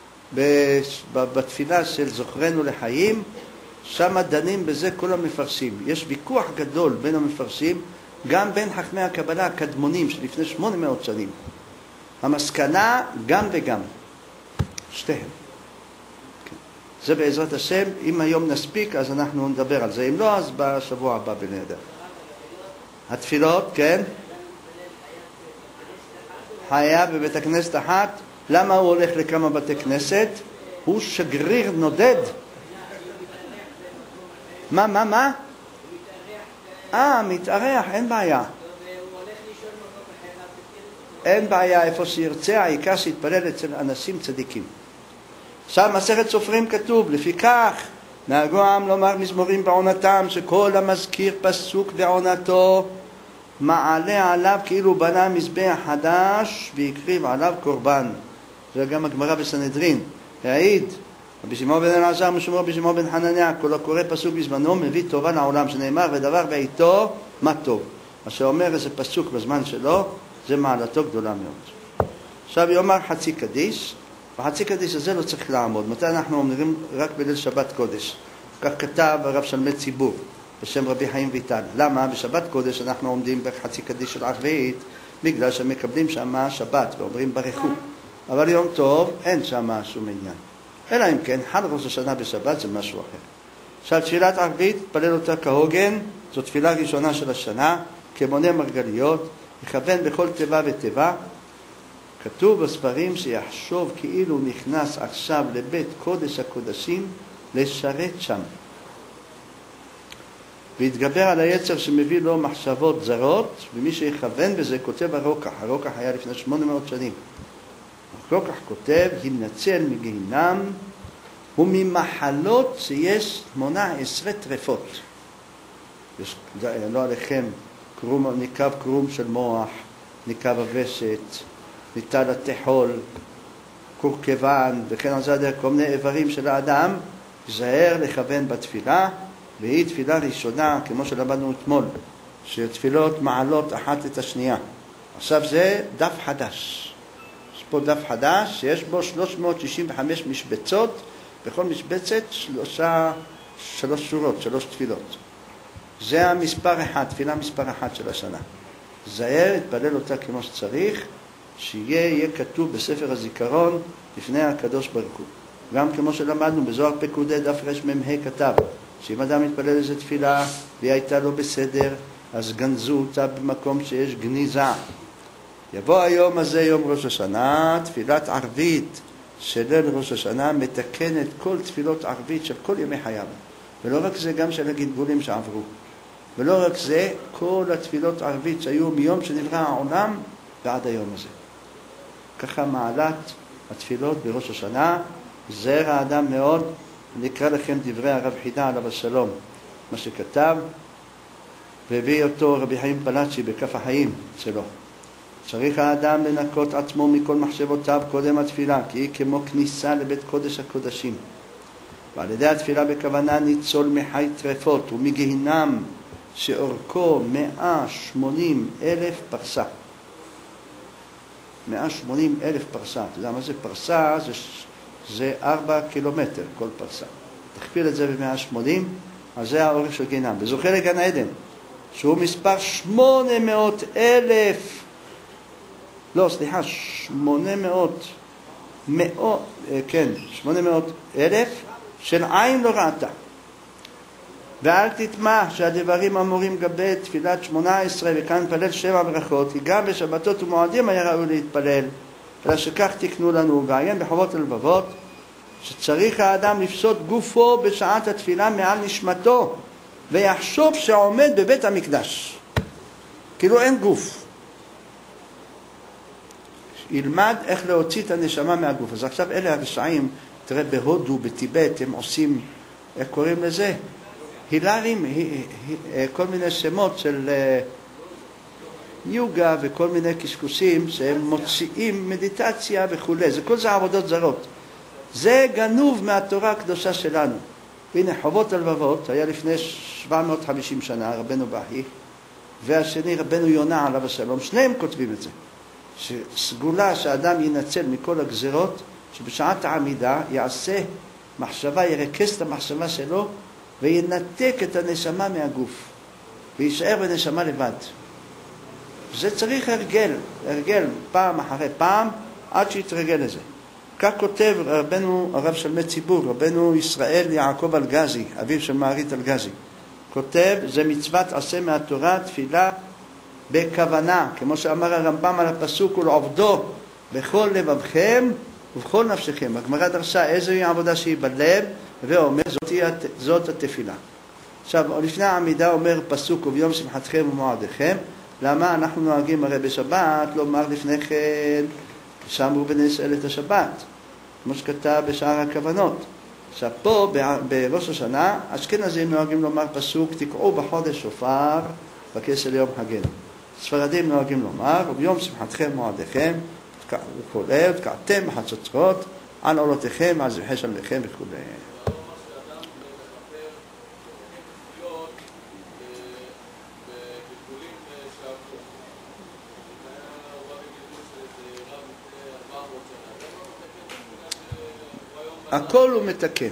בתפילה של זוכרנו לחיים, שם דנים בזה כל המפרשים. יש ויכוח גדול בין המפרשים, גם בין חכמי הקבלה הקדמונים שלפני שמונה מאות שנים. המסקנה גם וגם, שתיהם. כן. זה בעזרת השם, אם היום נספיק אז אנחנו נדבר על זה, אם לא אז בשבוע הבא בנהדר. התפילות, כן? היה בבית הכנסת אחת. למה הוא הולך לכמה בתי כנסת? הוא שגריר נודד. מה, מה, מה? אה, מתארח, אין בעיה. אין בעיה, איפה שירצה, העיקר שיתפלל אצל אנשים צדיקים. עכשיו, מסכת סופרים כתוב, לפיכך, נהגו העם לומר מזמורים בעונתם, שכל המזכיר פסוק בעונתו, מעלה עליו כאילו בנה מזבח חדש והקריב עליו קורבן. זה גם הגמרא בסנהדרין. העיד רבי שמעון בן אלעזר משום רבי שמעון בן חנניה, כל הקורא פסוק בזמנו מביא טובה לעולם, שנאמר ודבר בעיתו מה טוב. מה שאומר איזה פסוק בזמן שלו, זה מעלתו גדולה מאוד. עכשיו יאמר חצי קדיש, בחצי קדיש הזה לא צריך לעמוד. מתי אנחנו אומרים? רק בליל שבת קודש. כך כתב הרב שלמי ציבור בשם רבי חיים ויטל. למה? בשבת קודש אנחנו עומדים בחצי קדיש של ערבית, בגלל שמקבלים שם שבת ואומרים ברכו. אבל יום טוב אין שם שום עניין. אלא אם כן, חל ראש השנה בשבת זה משהו אחר. עכשיו תפילת ערבית, פלל אותה כהוגן, זו תפילה ראשונה של השנה, כמונה מרגליות, יכוון בכל תיבה ותיבה. כתוב בספרים שיחשוב כאילו נכנס עכשיו לבית קודש הקודשים לשרת שם. והתגבר על היצר שמביא לו מחשבות זרות, ומי שיכוון בזה כותב הרוקח. הרוקח היה לפני שמונה מאות שנים. הרוקח כותב, הנצל מגיהינם וממחלות שיש שמונה עשרה טרפות. יש, לא עליכם, קרום, ניקב קרום של מוח, ניקב הוושת, ניטל התחול, קורקבן, וכן על זה כל מיני איברים של האדם. זהר לכוון בתפילה, והיא תפילה ראשונה, כמו שלמדנו אתמול, שתפילות מעלות אחת את השנייה. עכשיו זה דף חדש. יש פה דף חדש שיש בו שלוש מאות שישים וחמש משבצות, בכל משבצת שלושה, שלוש שורות, שלוש תפילות. זה המספר אחד, תפילה מספר אחת של השנה. זהר, התפלל אותה כמו שצריך, שיהיה יהיה כתוב בספר הזיכרון לפני הקדוש ברוך הוא. גם כמו שלמדנו בזוהר פקודי דף רמ"ה כתב, שאם אדם מתפלל איזו תפילה והיא הייתה לא בסדר, אז גנזו אותה במקום שיש גניזה. יבוא היום הזה, יום ראש השנה, תפילת ערבית של ליל ראש השנה מתקנת כל תפילות ערבית של כל ימי חייו. ולא רק זה, גם של הגלגולים שעברו. ולא רק זה, כל התפילות ערבית שהיו מיום שנברא העולם ועד היום הזה. ככה מעלת התפילות בראש השנה, זר האדם מאוד. נקרא לכם דברי הרב חידה עליו השלום, מה שכתב, והביא אותו רבי חיים פלאצ'י בכף החיים שלו. צריך האדם לנקות עצמו מכל מחשבותיו קודם התפילה, כי היא כמו כניסה לבית קודש הקודשים. ועל ידי התפילה בכוונה ניצול מחי טרפות ומגהינם שאורכו מאה ושמונים אלף פרסה. מאה ושמונים אלף פרסה. אתה יודע מה זה פרסה? זה, זה ארבע קילומטר כל פרסה. תכפיל את זה ב-מאה ושמונים, אז זה האורך של גיהינם. וזוכה לגן עדן, שהוא מספר שמונה מאות אלף, לא, סליחה, שמונה מאות, מאות, כן, שמונה מאות אלף של עין לא ראתה. ואל תטמע שהדברים אמורים גבי תפילת שמונה עשרה, וכאן פלל שבע ברכות, כי גם בשבתות ומועדים היה ראוי להתפלל, אלא שכך תקנו לנו, ועיין בחובות הלבבות, שצריך האדם לפסות גופו בשעת התפילה מעל נשמתו, ויחשוב שעומד בבית המקדש. כאילו אין גוף. ילמד איך להוציא את הנשמה מהגוף. אז עכשיו אלה הרשעים, תראה בהודו, בטיבט, הם עושים, איך קוראים לזה? הילרים, כל מיני שמות של יוגה וכל מיני קשקושים שהם מוציאים מדיטציה וכו'. זה כל זה עבודות זרות. זה גנוב מהתורה הקדושה שלנו. הנה, חובות הלבבות, היה לפני שבע מאות וחמישים שנה, רבנו באחי, והשני רבנו יונה עליו השלום, שניהם כותבים את זה. שסגולה שהאדם ינצל מכל הגזרות, שבשעת העמידה יעשה מחשבה, ירכז את המחשבה שלו, וינתק את הנשמה מהגוף, וישאר בנשמה לבד. זה צריך הרגל, הרגל פעם אחרי פעם, עד שיתרגל לזה. כך כותב רבנו הרב שלמי ציבור, רבנו ישראל יעקב אלגזי, אביו של מערית אלגזי. כותב, זה מצוות עשה מהתורה, תפילה בכוונה, כמו שאמר הרמב"ם על הפסוק, ולעובדו בכל לבבכם ובכל נפשכם. הגמרא דרשה איזוהי העבודה שהיא בלב, ואומר, זאת, זאת התפילה. עכשיו, לפני העמידה אומר פסוק, וביום שמחתכם ומועדיכם, למה אנחנו נוהגים הרי בשבת, לומר לפני כן, שמרו בני ישראל את השבת, כמו שכתב בשאר הכוונות. עכשיו פה, בראש השנה, אשכנזים נוהגים לומר פסוק, תקעו בחודש שופר, בכסל יום חגנו. ספרדים נוהגים לומר, וביום שמחתכם ומועדיכם, תקעו כל ערב, תקעתם בחצוצרות, על עולותיכם, על זבחי שלמיכם וכו'. הכל הוא מתקן.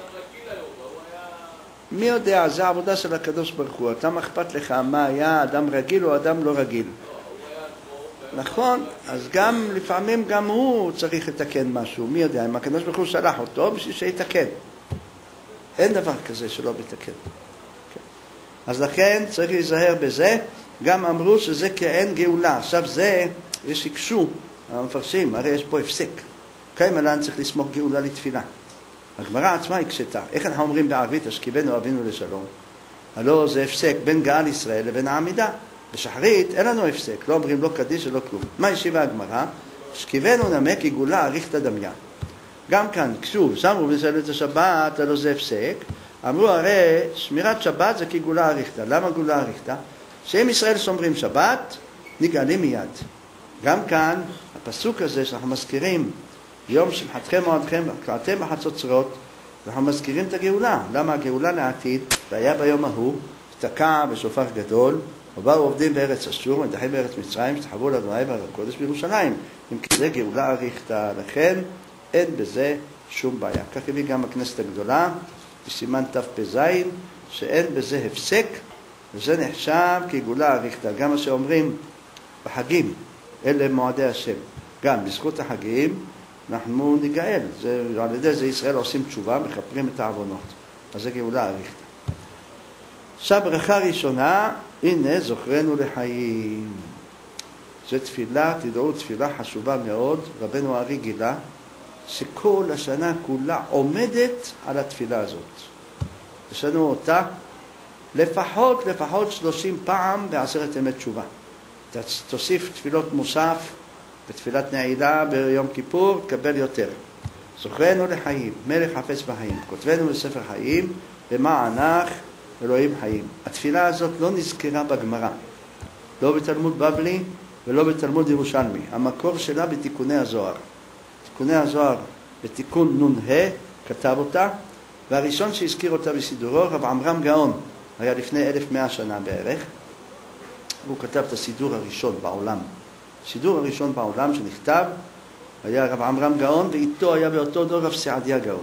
מי יודע, זה העבודה של הקדוש ברוך הוא. אתה מה אכפת לך מה היה אדם רגיל או אדם לא רגיל. נכון, אז גם לפעמים גם הוא צריך לתקן משהו. מי יודע, אם הקדוש ברוך הוא שלח אותו בשביל שיתקן. אין דבר כזה שלא מתקן. אז לכן צריך להיזהר בזה. גם אמרו שזה כאין גאולה. עכשיו זה, יש הקשו, המפרשים, הרי יש פה הפסק. כימלן צריך לסמוך גאולה לתפילה. הגמרא עצמה הקשתה. איך אנחנו אומרים בערבית, השכיבנו אבינו לשלום? הלא זה הפסק בין גאל ישראל לבין העמידה. בשחרית אין לנו הפסק, לא אומרים לא קדיש ולא כלום. מה השיבה הגמרא? השכיבנו נמק עיגולה אריכתא דמיא. גם כאן, כשוב, שמרו בישראל את השבת, הלא זה הפסק. אמרו הרי שמירת שבת זה כגאולה אריכתא. למה גאולה אריכתא? שאם ישראל שומרים שבת, נגאלים מיד. גם כאן, הפסוק הזה שאנחנו מזכירים, יום שמחתכם מועדכם, קראתם בחצוצרות, ואנחנו מזכירים את הגאולה. למה הגאולה לעתיד, והיה ביום ההוא, תקע בשופר גדול, ובאו עובדים בארץ אשור, מדחים בארץ מצרים, שתחברו לאדוני בהר הקודש בירושלים. אם כזה גאולה אריכתא, לכן אין בזה שום בעיה. כך הביא גם הכנסת הגדולה, בסימן תפ"ז, שאין בזה הפסק, וזה נחשב כגאולה אריכתא. גם מה שאומרים בחגים, אלה מועדי השם. גם בזכות החגים, אנחנו ניגאל. זה, על ידי זה ישראל עושים תשובה, מכפרים את העוונות. אז זה גאולה אריכתא. עכשיו ברכה ראשונה, הנה זוכרנו לחיים. זו תפילה, תדעו, תפילה חשובה מאוד. רבנו הארי גילה שכל השנה כולה עומדת על התפילה הזאת. יש לנו אותה לפחות, לפחות שלושים פעם בעשרת ימי תשובה. תוסיף תפילות מוסף בתפילת נעילה ביום כיפור, תקבל יותר. זוכרנו לחיים, מלך חפץ בחיים, כותבנו לספר חיים, במענך אלוהים חיים. התפילה הזאת לא נזכרה בגמרא, לא בתלמוד בבלי ולא בתלמוד ירושלמי. המקור שלה בתיקוני הזוהר. תיקוני הזוהר בתיקון נ"ה כתב אותה, והראשון שהזכיר אותה בסידורו, רב עמרם גאון, היה לפני אלף ומאה שנה בערך. הוא כתב את הסידור הראשון בעולם. הסידור הראשון בעולם שנכתב היה רב עמרם גאון, ואיתו היה באותו דור רב סעדיה גאון.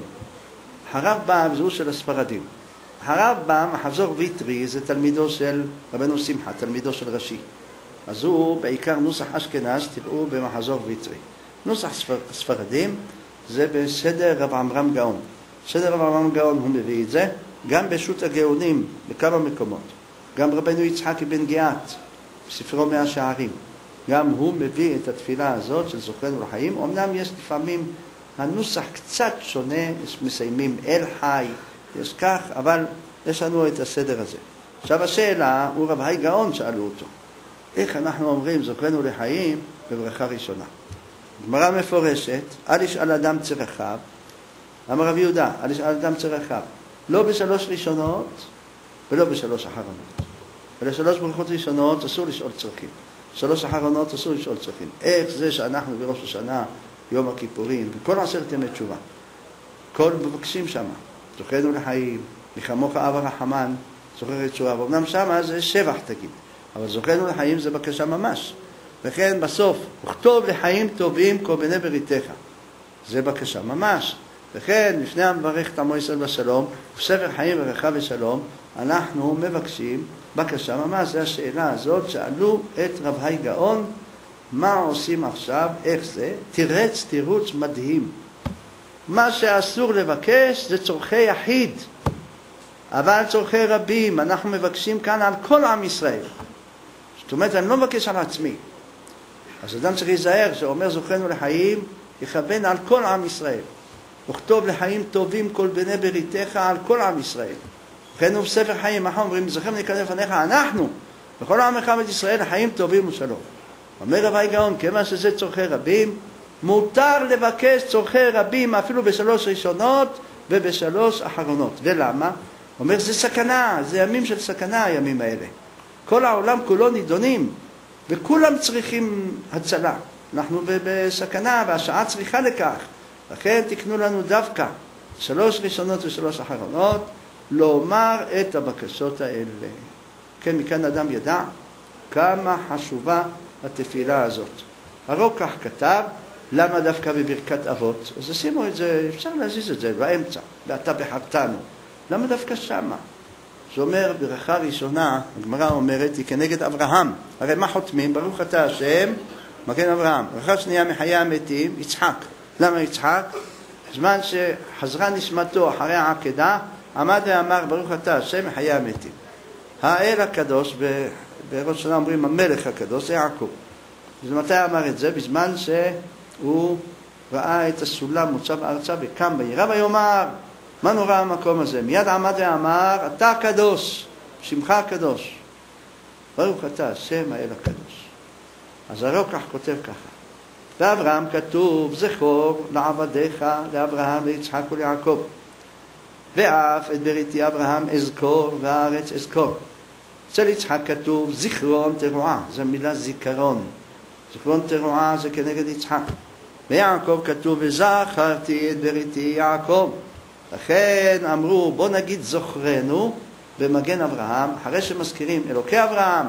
הרמב"ם זהו של הספרדים. הרמב"ם, החזור ויטרי, זה תלמידו של רבנו שמחה, תלמידו של רש"י. אז הוא בעיקר נוסח אשכנז, תראו במחזור ויטרי. נוסח ספרדים זה בסדר רב עמרם גאון. סדר רב עמרם גאון הוא מביא את זה, גם בשו"ת הגאונים בכמה מקומות. גם רבנו יצחק בן גאת, בספרו מאה שערים. גם הוא מביא את התפילה הזאת של זוכרנו לחיים. אמנם יש לפעמים הנוסח קצת שונה, יש מסיימים אל חי, יש כך, אבל יש לנו את הסדר הזה. עכשיו השאלה, הוא רב היי גאון שאלו אותו, איך אנחנו אומרים זוכרנו לחיים בברכה ראשונה? גמרא מפורשת, אל ישאל אדם צרכיו, אמר רב יהודה, אל ישאל אדם צרכיו, לא בשלוש ראשונות ולא בשלוש אחרונות. ולשלוש ברכות ראשונות אסור לשאול צרכים. שלוש אחרונות אסור לשאול צרכים. איך זה שאנחנו בראש השנה, יום הכיפורים, וכל עשרת ימי תשובה, כל מבקשים שמה, זוכרנו לחיים, מחמוך אב הרחמן, זוכר את תשובה, ואומנם שמה זה שבח תגיד, אבל זוכרנו לחיים זה בקשה ממש. וכן בסוף, וכתוב לחיים טובים כל בני בריתך, זה בקשה ממש. וכן, לפני המברך את עמו ישראל בשלום, בספר חיים ברכה ושלום, אנחנו מבקשים בקשה ממש. זה השאלה הזאת, שאלו את רב היי גאון, מה עושים עכשיו, איך זה? תירץ תירוץ מדהים. מה שאסור לבקש זה צורכי יחיד, אבל צורכי רבים, אנחנו מבקשים כאן על כל עם ישראל. זאת אומרת, אני לא מבקש על עצמי. אז אדם צריך להיזהר, שאומר זוכרנו לחיים, יכוון על כל עם ישראל. וכתוב לחיים טובים כל בני בריתך על כל עם ישראל. וכן הוא בספר חיים, אנחנו אומרים, זוכרנו להיכנס לפניך, אנחנו, בכל עם אחד ישראל, לחיים טובים ושלום. אומר רב היי גאון, כיוון שזה צורכי רבים, מותר לבקש צורכי רבים אפילו בשלוש ראשונות ובשלוש אחרונות. ולמה? אומר, זה סכנה, זה ימים של סכנה, הימים האלה. כל העולם כולו נידונים, וכולם צריכים הצלה. אנחנו בסכנה, והשעה צריכה לכך. לכן תקנו לנו דווקא שלוש ראשונות ושלוש אחרונות, לומר את הבקשות האלה. כן, מכאן אדם ידע כמה חשובה התפילה הזאת. הרוקח כתב, למה דווקא בברכת אבות? אז עשינו את זה, אפשר להזיז את זה באמצע, ואתה בחרתנו. למה דווקא שמה? זה אומר, ברכה ראשונה, הגמרא אומרת, היא כנגד אברהם. הרי מה חותמים? ברוך אתה השם, מגן אברהם. ברכה שנייה מחיי המתים, יצחק. למה יצחק? זמן שחזרה נשמתו אחרי העקדה, עמד ואמר, ברוך אתה השם מחיי המתים. האל הקדוש, בראש שנה אומרים, המלך הקדוש, זה יעקב. אז מתי אמר את זה? בזמן שהוא ראה את הסולם מוצב ארצה וקם וירא ויאמר, מה נורא המקום הזה? מיד עמד ואמר, אתה הקדוש, שמך הקדוש. ברוך אתה השם האל הקדוש. אז הרוקח כותב ככה. באברהם כתוב, זכור לעבדיך, לאברהם, ליצחק וליעקב. ואף את בריתי אברהם אזכור והארץ אזכור. אצל יצחק כתוב, זיכרון תרועה, זו מילה זיכרון. זיכרון תרועה זה כנגד יצחק. ביעקב כתוב, וזכרתי את בריתי יעקב. לכן אמרו, בוא נגיד זוכרנו במגן אברהם, אחרי שמזכירים אלוקי אברהם,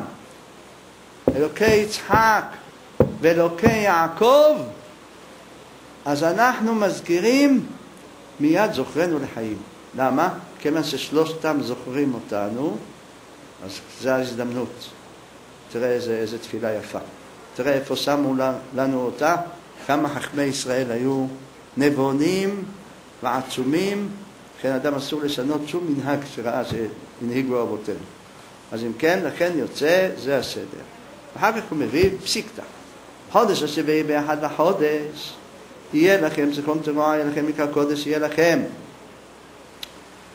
אלוקי יצחק ואלוקי יעקב, אז אנחנו מזכירים מיד זוכרנו לחיים. למה? כיוון ששלושתם זוכרים אותנו, אז זו ההזדמנות. תראה איזה, איזה תפילה יפה. תראה איפה שמו לנו אותה, כמה חכמי ישראל היו נבונים ועצומים, לכן אדם אסור לשנות שום מנהג שראה שהנהיגו אבותינו. אז אם כן, לכן יוצא, זה הסדר. ואחר כך הוא מביא פסיקתא. חודש השביעי באחד לחודש, יהיה לכם זיכרון תרועה, יהיה לכם מקרא קודש, יהיה לכם.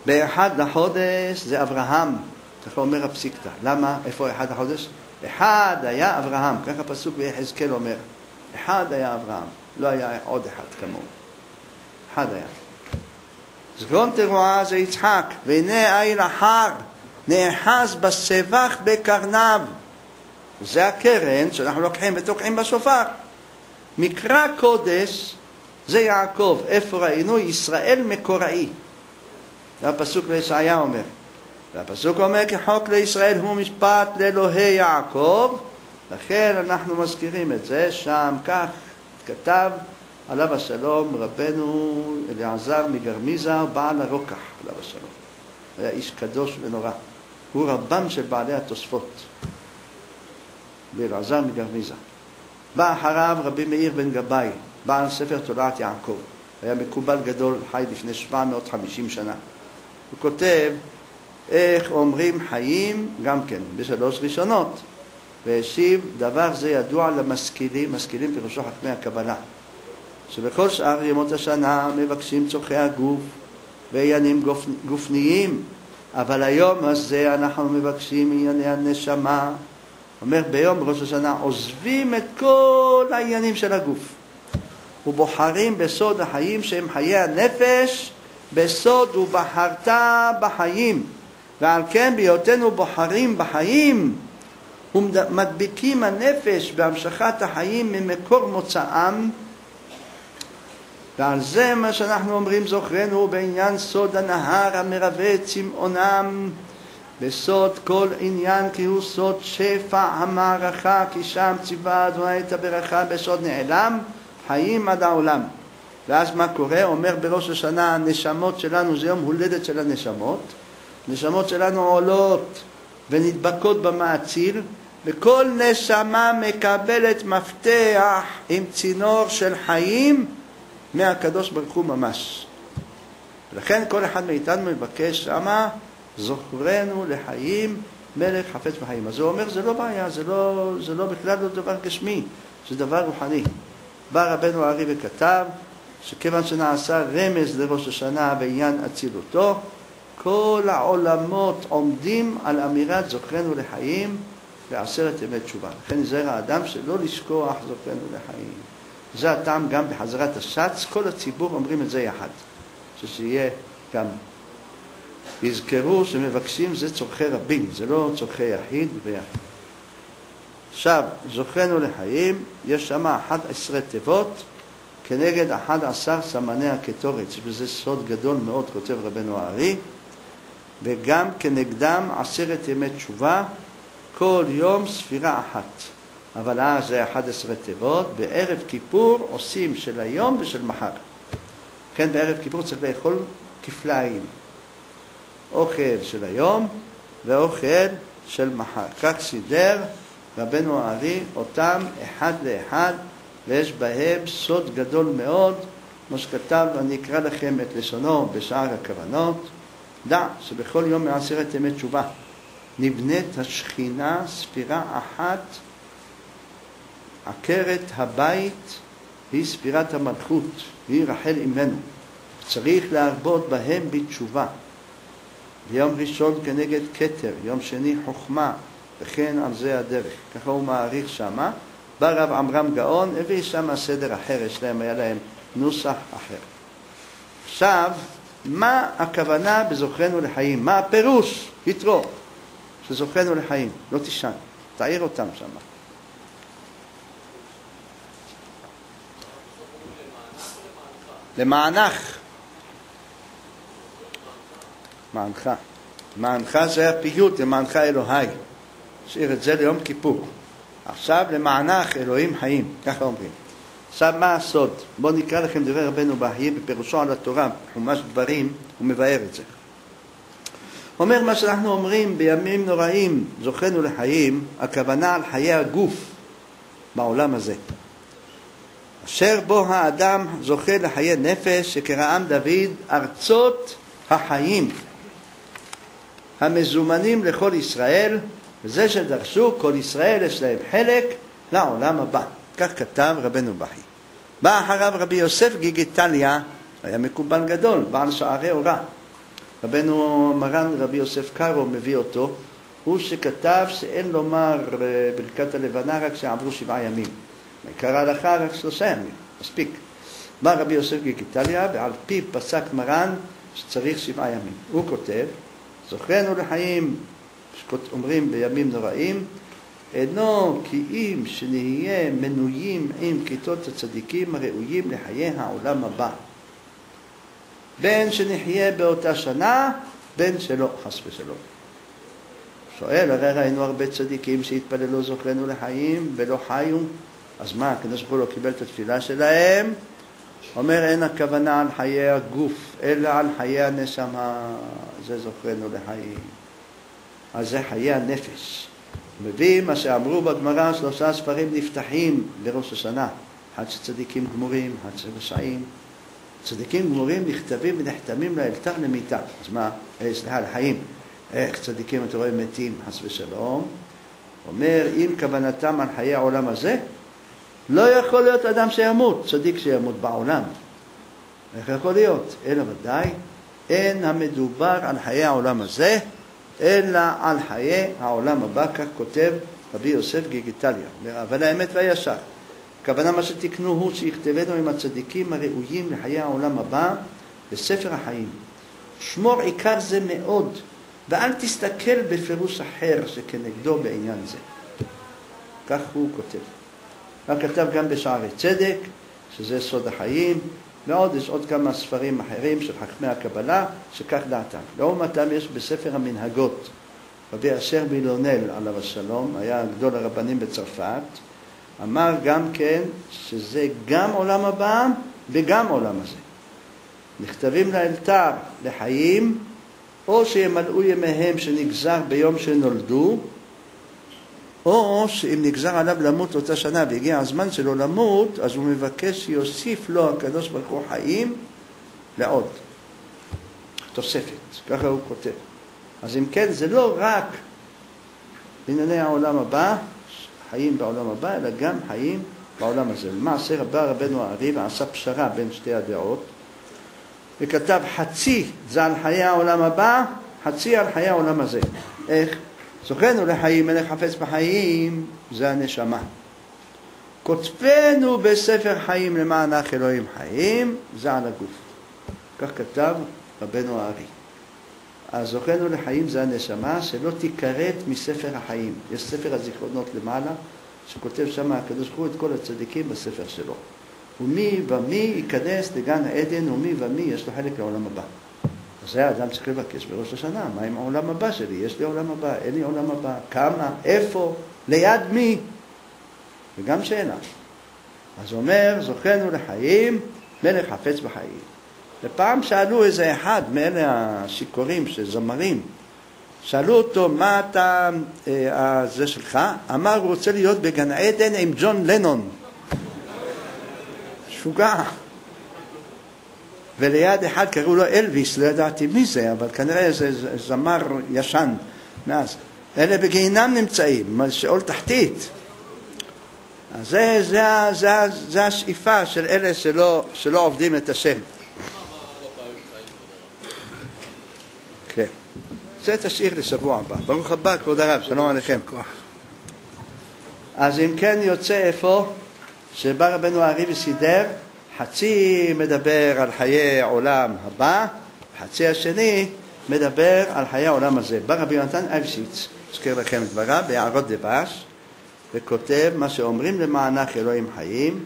באחד לחודש זה אברהם, ככה אומר הפסיקתא. למה? איפה אחד לחודש? אחד היה אברהם, ככה פסוק ביחזקאל אומר. אחד היה אברהם, לא היה עוד אחד כמוהו. אחד היה. זכרון תרועה זה יצחק, והנה איל אחר, נאחז בסבך בקרניו. זה הקרן שאנחנו לוקחים ותוקעים בשופר. מקרא קודש זה יעקב. איפה ראינו? ישראל מקוראי. זה הפסוק לישעיה אומר. והפסוק אומר כחוק לישראל הוא משפט לאלוהי יעקב. לכן אנחנו מזכירים את זה שם. כך כתב עליו השלום רבנו אליעזר מגרמיזה, בעל הרוקח עליו השלום. היה איש קדוש ונורא. הוא רבם של בעלי התוספות. באליעזר מגרמיזה. בא אחריו רבי מאיר בן גבאי, בעל ספר תולעת יעקב. היה מקובל גדול, חי לפני שבע מאות וחמישים שנה. הוא כותב איך אומרים חיים גם כן בשלוש ראשונות. והשיב דבר זה ידוע למשכילים, משכילים פירושו חכמי הקבלה, שבכל שאר ימות השנה מבקשים צורכי הגוף ועניינים גופ, גופניים, אבל היום הזה אנחנו מבקשים ענייני הנשמה. אומר ביום ראש השנה עוזבים את כל העניינים של הגוף ובוחרים בסוד החיים שהם חיי הנפש. בסוד ובחרת בחיים, ועל כן בהיותנו בוחרים בחיים ומדביקים הנפש בהמשכת החיים ממקור מוצאם. ועל זה מה שאנחנו אומרים זוכרנו בעניין סוד הנהר המרווה צמאונם. בסוד כל עניין כי הוא סוד שפע המערכה, כי שם ציווה אדוני את הברכה בסוד נעלם חיים עד העולם. ואז מה קורה? אומר בראש השנה הנשמות שלנו, זה יום הולדת של הנשמות, נשמות שלנו עולות ונדבקות במעציל, וכל נשמה מקבלת מפתח עם צינור של חיים מהקדוש ברוך הוא ממש. ולכן כל אחד מאיתנו מבקש שמה זוכרנו לחיים מלך חפץ בחיים. אז הוא אומר זה לא בעיה, זה לא, זה לא בכלל לא דבר גשמי, זה דבר רוחני. בא רבנו הארי וכתב שכיוון שנעשה רמז לראש השנה בעניין אצילותו, כל העולמות עומדים על אמירת זוכרנו לחיים בעשרת ימי תשובה. לכן זרע האדם שלא לשכוח זוכרנו לחיים. זה הטעם גם בחזרת השץ, כל הציבור אומרים את זה יחד, שיהיה גם יזכרו שמבקשים זה צורכי רבים, זה לא צורכי יחיד ויחיד. עכשיו זוכרנו לחיים, יש שם אחת עשרה תיבות כנגד אחד עשר סמני הקטורת, וזה סוד גדול מאוד כותב רבנו הארי. וגם כנגדם עשרת ימי תשובה, כל יום ספירה אחת, אבל אז זה אחד עשרה תיבות. בערב כיפור עושים של היום ושל מחר. כן, בערב כיפור צריך לאכול כפליים, אוכל של היום ואוכל של מחר. כך סידר רבנו הארי אותם אחד לאחד, ויש בהם סוד גדול מאוד, כמו שכתב, אני אקרא לכם את לשונו בשאר הכוונות. דע שבכל יום מעשרת ימי תשובה נבנית השכינה ספירה אחת, עקרת הבית היא ספירת המלכות, היא רחל אמנו. צריך להרבות בהם בתשובה. ביום ראשון כנגד כתר, יום שני חוכמה, וכן על זה הדרך. ככה הוא מעריך שמה. בא רב עמרם גאון, הביא שמה סדר אחר, יש להם, היה להם נוסח אחר. עכשיו, מה הכוונה בזוכרנו לחיים? מה הפירוש? יתרו, שזוכרנו לחיים. לא תישן, תעיר אותם שמה. למענך. מענך. מענך זה הפיוט, למענך אלוהי. שאיר את זה ליום כיפור. עכשיו למענך אלוהים חיים, ככה אומרים. עכשיו מה הסוד? בואו נקרא לכם דברי רבנו בהאי בפירושו על התורה, חומש דברים, הוא מבאר את זה. אומר מה שאנחנו אומרים בימים נוראים, זוכרנו לחיים, הכוונה על חיי הגוף בעולם הזה. אשר בו האדם זוכה לחיי נפש, שקראם דוד ארצות החיים, המזומנים לכל ישראל, וזה שדרשו כל ישראל יש להם חלק לעולם הבא. כך כתב רבנו בהאי. בא אחריו רבי יוסף גיגיטליה, היה מקובל גדול, בעל שערי אורה. רבנו מרן רבי יוסף קארו מביא אותו, הוא שכתב שאין לומר ברכת הלבנה רק שעברו שבעה ימים. עיקר ההלכה רק שלושה ימים, מספיק. בא רבי יוסף גיגיטליה, ועל פיו פסק מרן שצריך שבעה ימים. הוא כותב, זוכרנו לחיים, אומרים בימים נוראים, אינו כי אם שנהיה מנויים עם כיתות הצדיקים הראויים לחיי העולם הבא. בין שנחיה באותה שנה, בין שלא, חס ושלום. שואל, הרי ראינו הרבה צדיקים שהתפללו זוכרנו לחיים ולא חיו, אז מה, הקדוש ברוך הוא לא קיבל את התפילה שלהם? אומר, אין הכוונה על חיי הגוף, אלא על חיי הנשמה, זה זוכרנו לחיים. אז זה חיי הנפש. מביא מה שאמרו בגמרא, שלושה ספרים נפתחים לראש השנה. אחד שצדיקים גמורים, אחד שרשעים. צדיקים גמורים נכתבים ונחתמים לאלתר למיתה. אז מה? סליחה, לחיים. איך צדיקים אתה רואה מתים, חס ושלום. אומר, אם כוונתם על חיי העולם הזה, לא יכול להיות אדם שימות, צדיק שימות בעולם. איך יכול להיות? אלא ודאי, אין המדובר על חיי העולם הזה, אלא על חיי העולם הבא, כך כותב רבי יוסף גיגיטליה. אבל האמת והישר. הכוונה מה שתקנו הוא שיכתבנו עם הצדיקים הראויים לחיי העולם הבא בספר החיים. שמור עיקר זה מאוד, ואל תסתכל בפירוש אחר שכנגדו בעניין זה. כך הוא כותב. הוא כתב גם בשערי צדק, שזה סוד החיים, ועוד יש עוד כמה ספרים אחרים של חכמי הקבלה, שכך דעתם. לעומתם יש בספר המנהגות, רבי אשר מילונל עליו השלום, היה גדול הרבנים בצרפת, אמר גם כן שזה גם עולם הבא וגם עולם הזה. נכתבים לאלתר לחיים, או שימלאו ימיהם שנגזר ביום שנולדו, או שאם נגזר עליו למות אותה שנה והגיע הזמן שלו למות, אז הוא מבקש שיוסיף לו הקדוש ברוך הוא חיים לעוד. תוספת, ככה הוא כותב. אז אם כן, זה לא רק בענייני העולם הבא, חיים בעולם הבא, אלא גם חיים בעולם הזה. למעשה רבה רבנו הארי ועשה פשרה בין שתי הדעות, וכתב חצי זה על חיי העולם הבא, חצי על חיי העולם הזה. איך? זוכרנו לחיים, מלך חפץ בחיים, זה הנשמה. כותבנו בספר חיים למענך אלוהים חיים, זה על הגוף. כך כתב רבנו הארי. אז זוכרנו לחיים זה הנשמה, שלא תיקראת מספר החיים. יש ספר הזיכרונות למעלה, שכותב שם הקדוש ברוך הוא את כל הצדיקים בספר שלו. ומי ומי ייכנס לגן העדן, ומי ומי יש לו חלק לעולם הבא. אז זה האדם צריך לבקש בראש השנה, מה עם העולם הבא שלי? יש לי עולם הבא, אין לי עולם הבא, כמה, איפה, ליד מי? וגם שאלה. אז אומר, זוכרנו לחיים, מלך חפץ בחיים. ופעם שאלו איזה אחד מאלה השיכורים שזמרים, שאלו אותו, מה אתה, אה, זה שלך? אמר, הוא רוצה להיות בגן עדן עם ג'ון לנון. שוגע. וליד אחד קראו לו אלוויס, לא ידעתי מי זה, אבל כנראה זה זמר ישן מאז. אלה בגיהינם נמצאים, שאול תחתית. אז זה, זה, זה, זה השאיפה של אלה שלא, שלא עובדים את השם. כן. זה תשאיר לשבוע הבא. ברוך הבא, כבוד הרב, שלום עליכם. אז אם כן יוצא איפה, שבא רבנו הארי וסידר, חצי מדבר על חיי העולם הבא, חצי השני מדבר על חיי העולם הזה. בא רבי יונתן אייבשיץ, אזכיר לכם את דבריו, ביערות דבש, וכותב מה שאומרים למענך אלוהים חיים,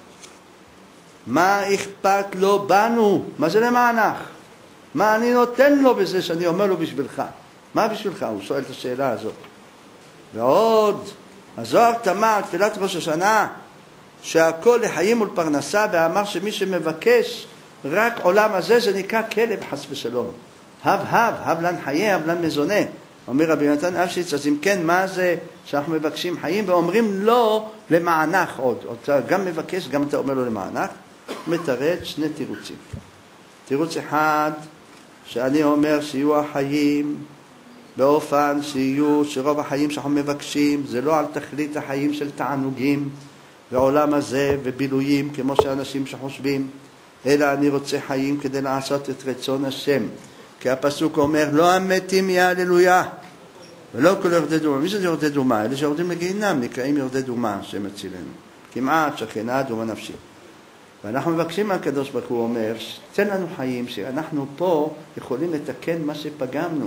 מה אכפת לו בנו? מה זה למענך? מה אני נותן לו בזה שאני אומר לו בשבילך? מה בשבילך? הוא שואל את השאלה הזאת. ועוד, הזוהר תמה על תפילת ראש השנה, שהכל לחיים ולפרנסה, ואמר שמי שמבקש רק עולם הזה, זה נקרא כלב חס ושלום. הב הב, הב לן חיי, הב לן מזונה. אומר רבי יונתן אייבשיץ, אז אם כן, מה זה שאנחנו מבקשים חיים, ואומרים לא למענך עוד. אתה גם מבקש, גם אתה אומר לו למענך. מתרד שני תירוצים. תירוץ אחד, שאני אומר שיהיו החיים באופן שיהיו, שרוב החיים שאנחנו מבקשים, זה לא על תכלית החיים של תענוגים, בעולם הזה ובילויים כמו שאנשים שחושבים, אלא אני רוצה חיים כדי לעשות את רצון השם, כי הפסוק אומר, לא המתים יהללויה, ולא כל יורדי דומה. מי שזה יורדי דומה? אלה שיורדים לגיהינם, נקראים יורדי דומה, השם הצילנו. כמעט שכנה דומה נפשי. ואנחנו מבקשים מהקדוש ברוך הוא אומר, תן לנו חיים, שאנחנו פה יכולים לתקן מה שפגמנו,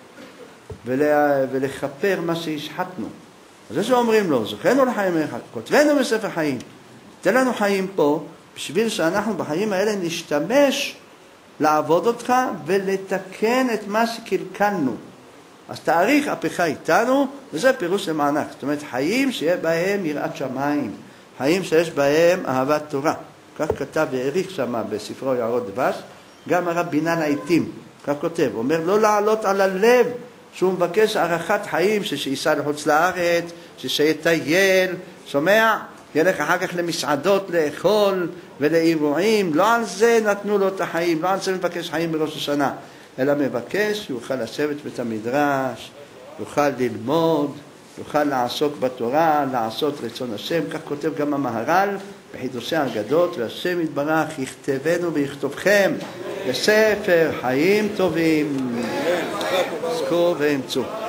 ולכפר מה שהשחטנו. אז זה שאומרים לו, זוכרנו לחיים אחד, כותבנו בספר חיים, תן לנו חיים פה, בשביל שאנחנו בחיים האלה נשתמש לעבוד אותך ולתקן את מה שקלקלנו. אז תאריך הפך איתנו, וזה פירוש למענק. זאת אומרת, חיים שיהיה בהם יראת שמיים, חיים שיש בהם אהבת תורה. כך כתב והעריך שמה בספרו יערות דבש, גם הרב בינה לעיתים, כך כותב, אומר לא לעלות על הלב, שהוא מבקש ערכת חיים, שייסע לחוץ לארץ, שיטייל, שומע? ילך אחר כך למסעדות לאכול ולאירועים, לא על זה נתנו לו את החיים, לא על זה מבקש חיים בראש השנה, אלא מבקש שיוכל לשבת בית המדרש, יוכל ללמוד, יוכל לעסוק בתורה, לעשות רצון השם, כך כותב גם המהר"ל בחידושי האגדות, והשם יתברך יכתבנו ויכתובכם בספר חיים טובים. זכו ואמצו.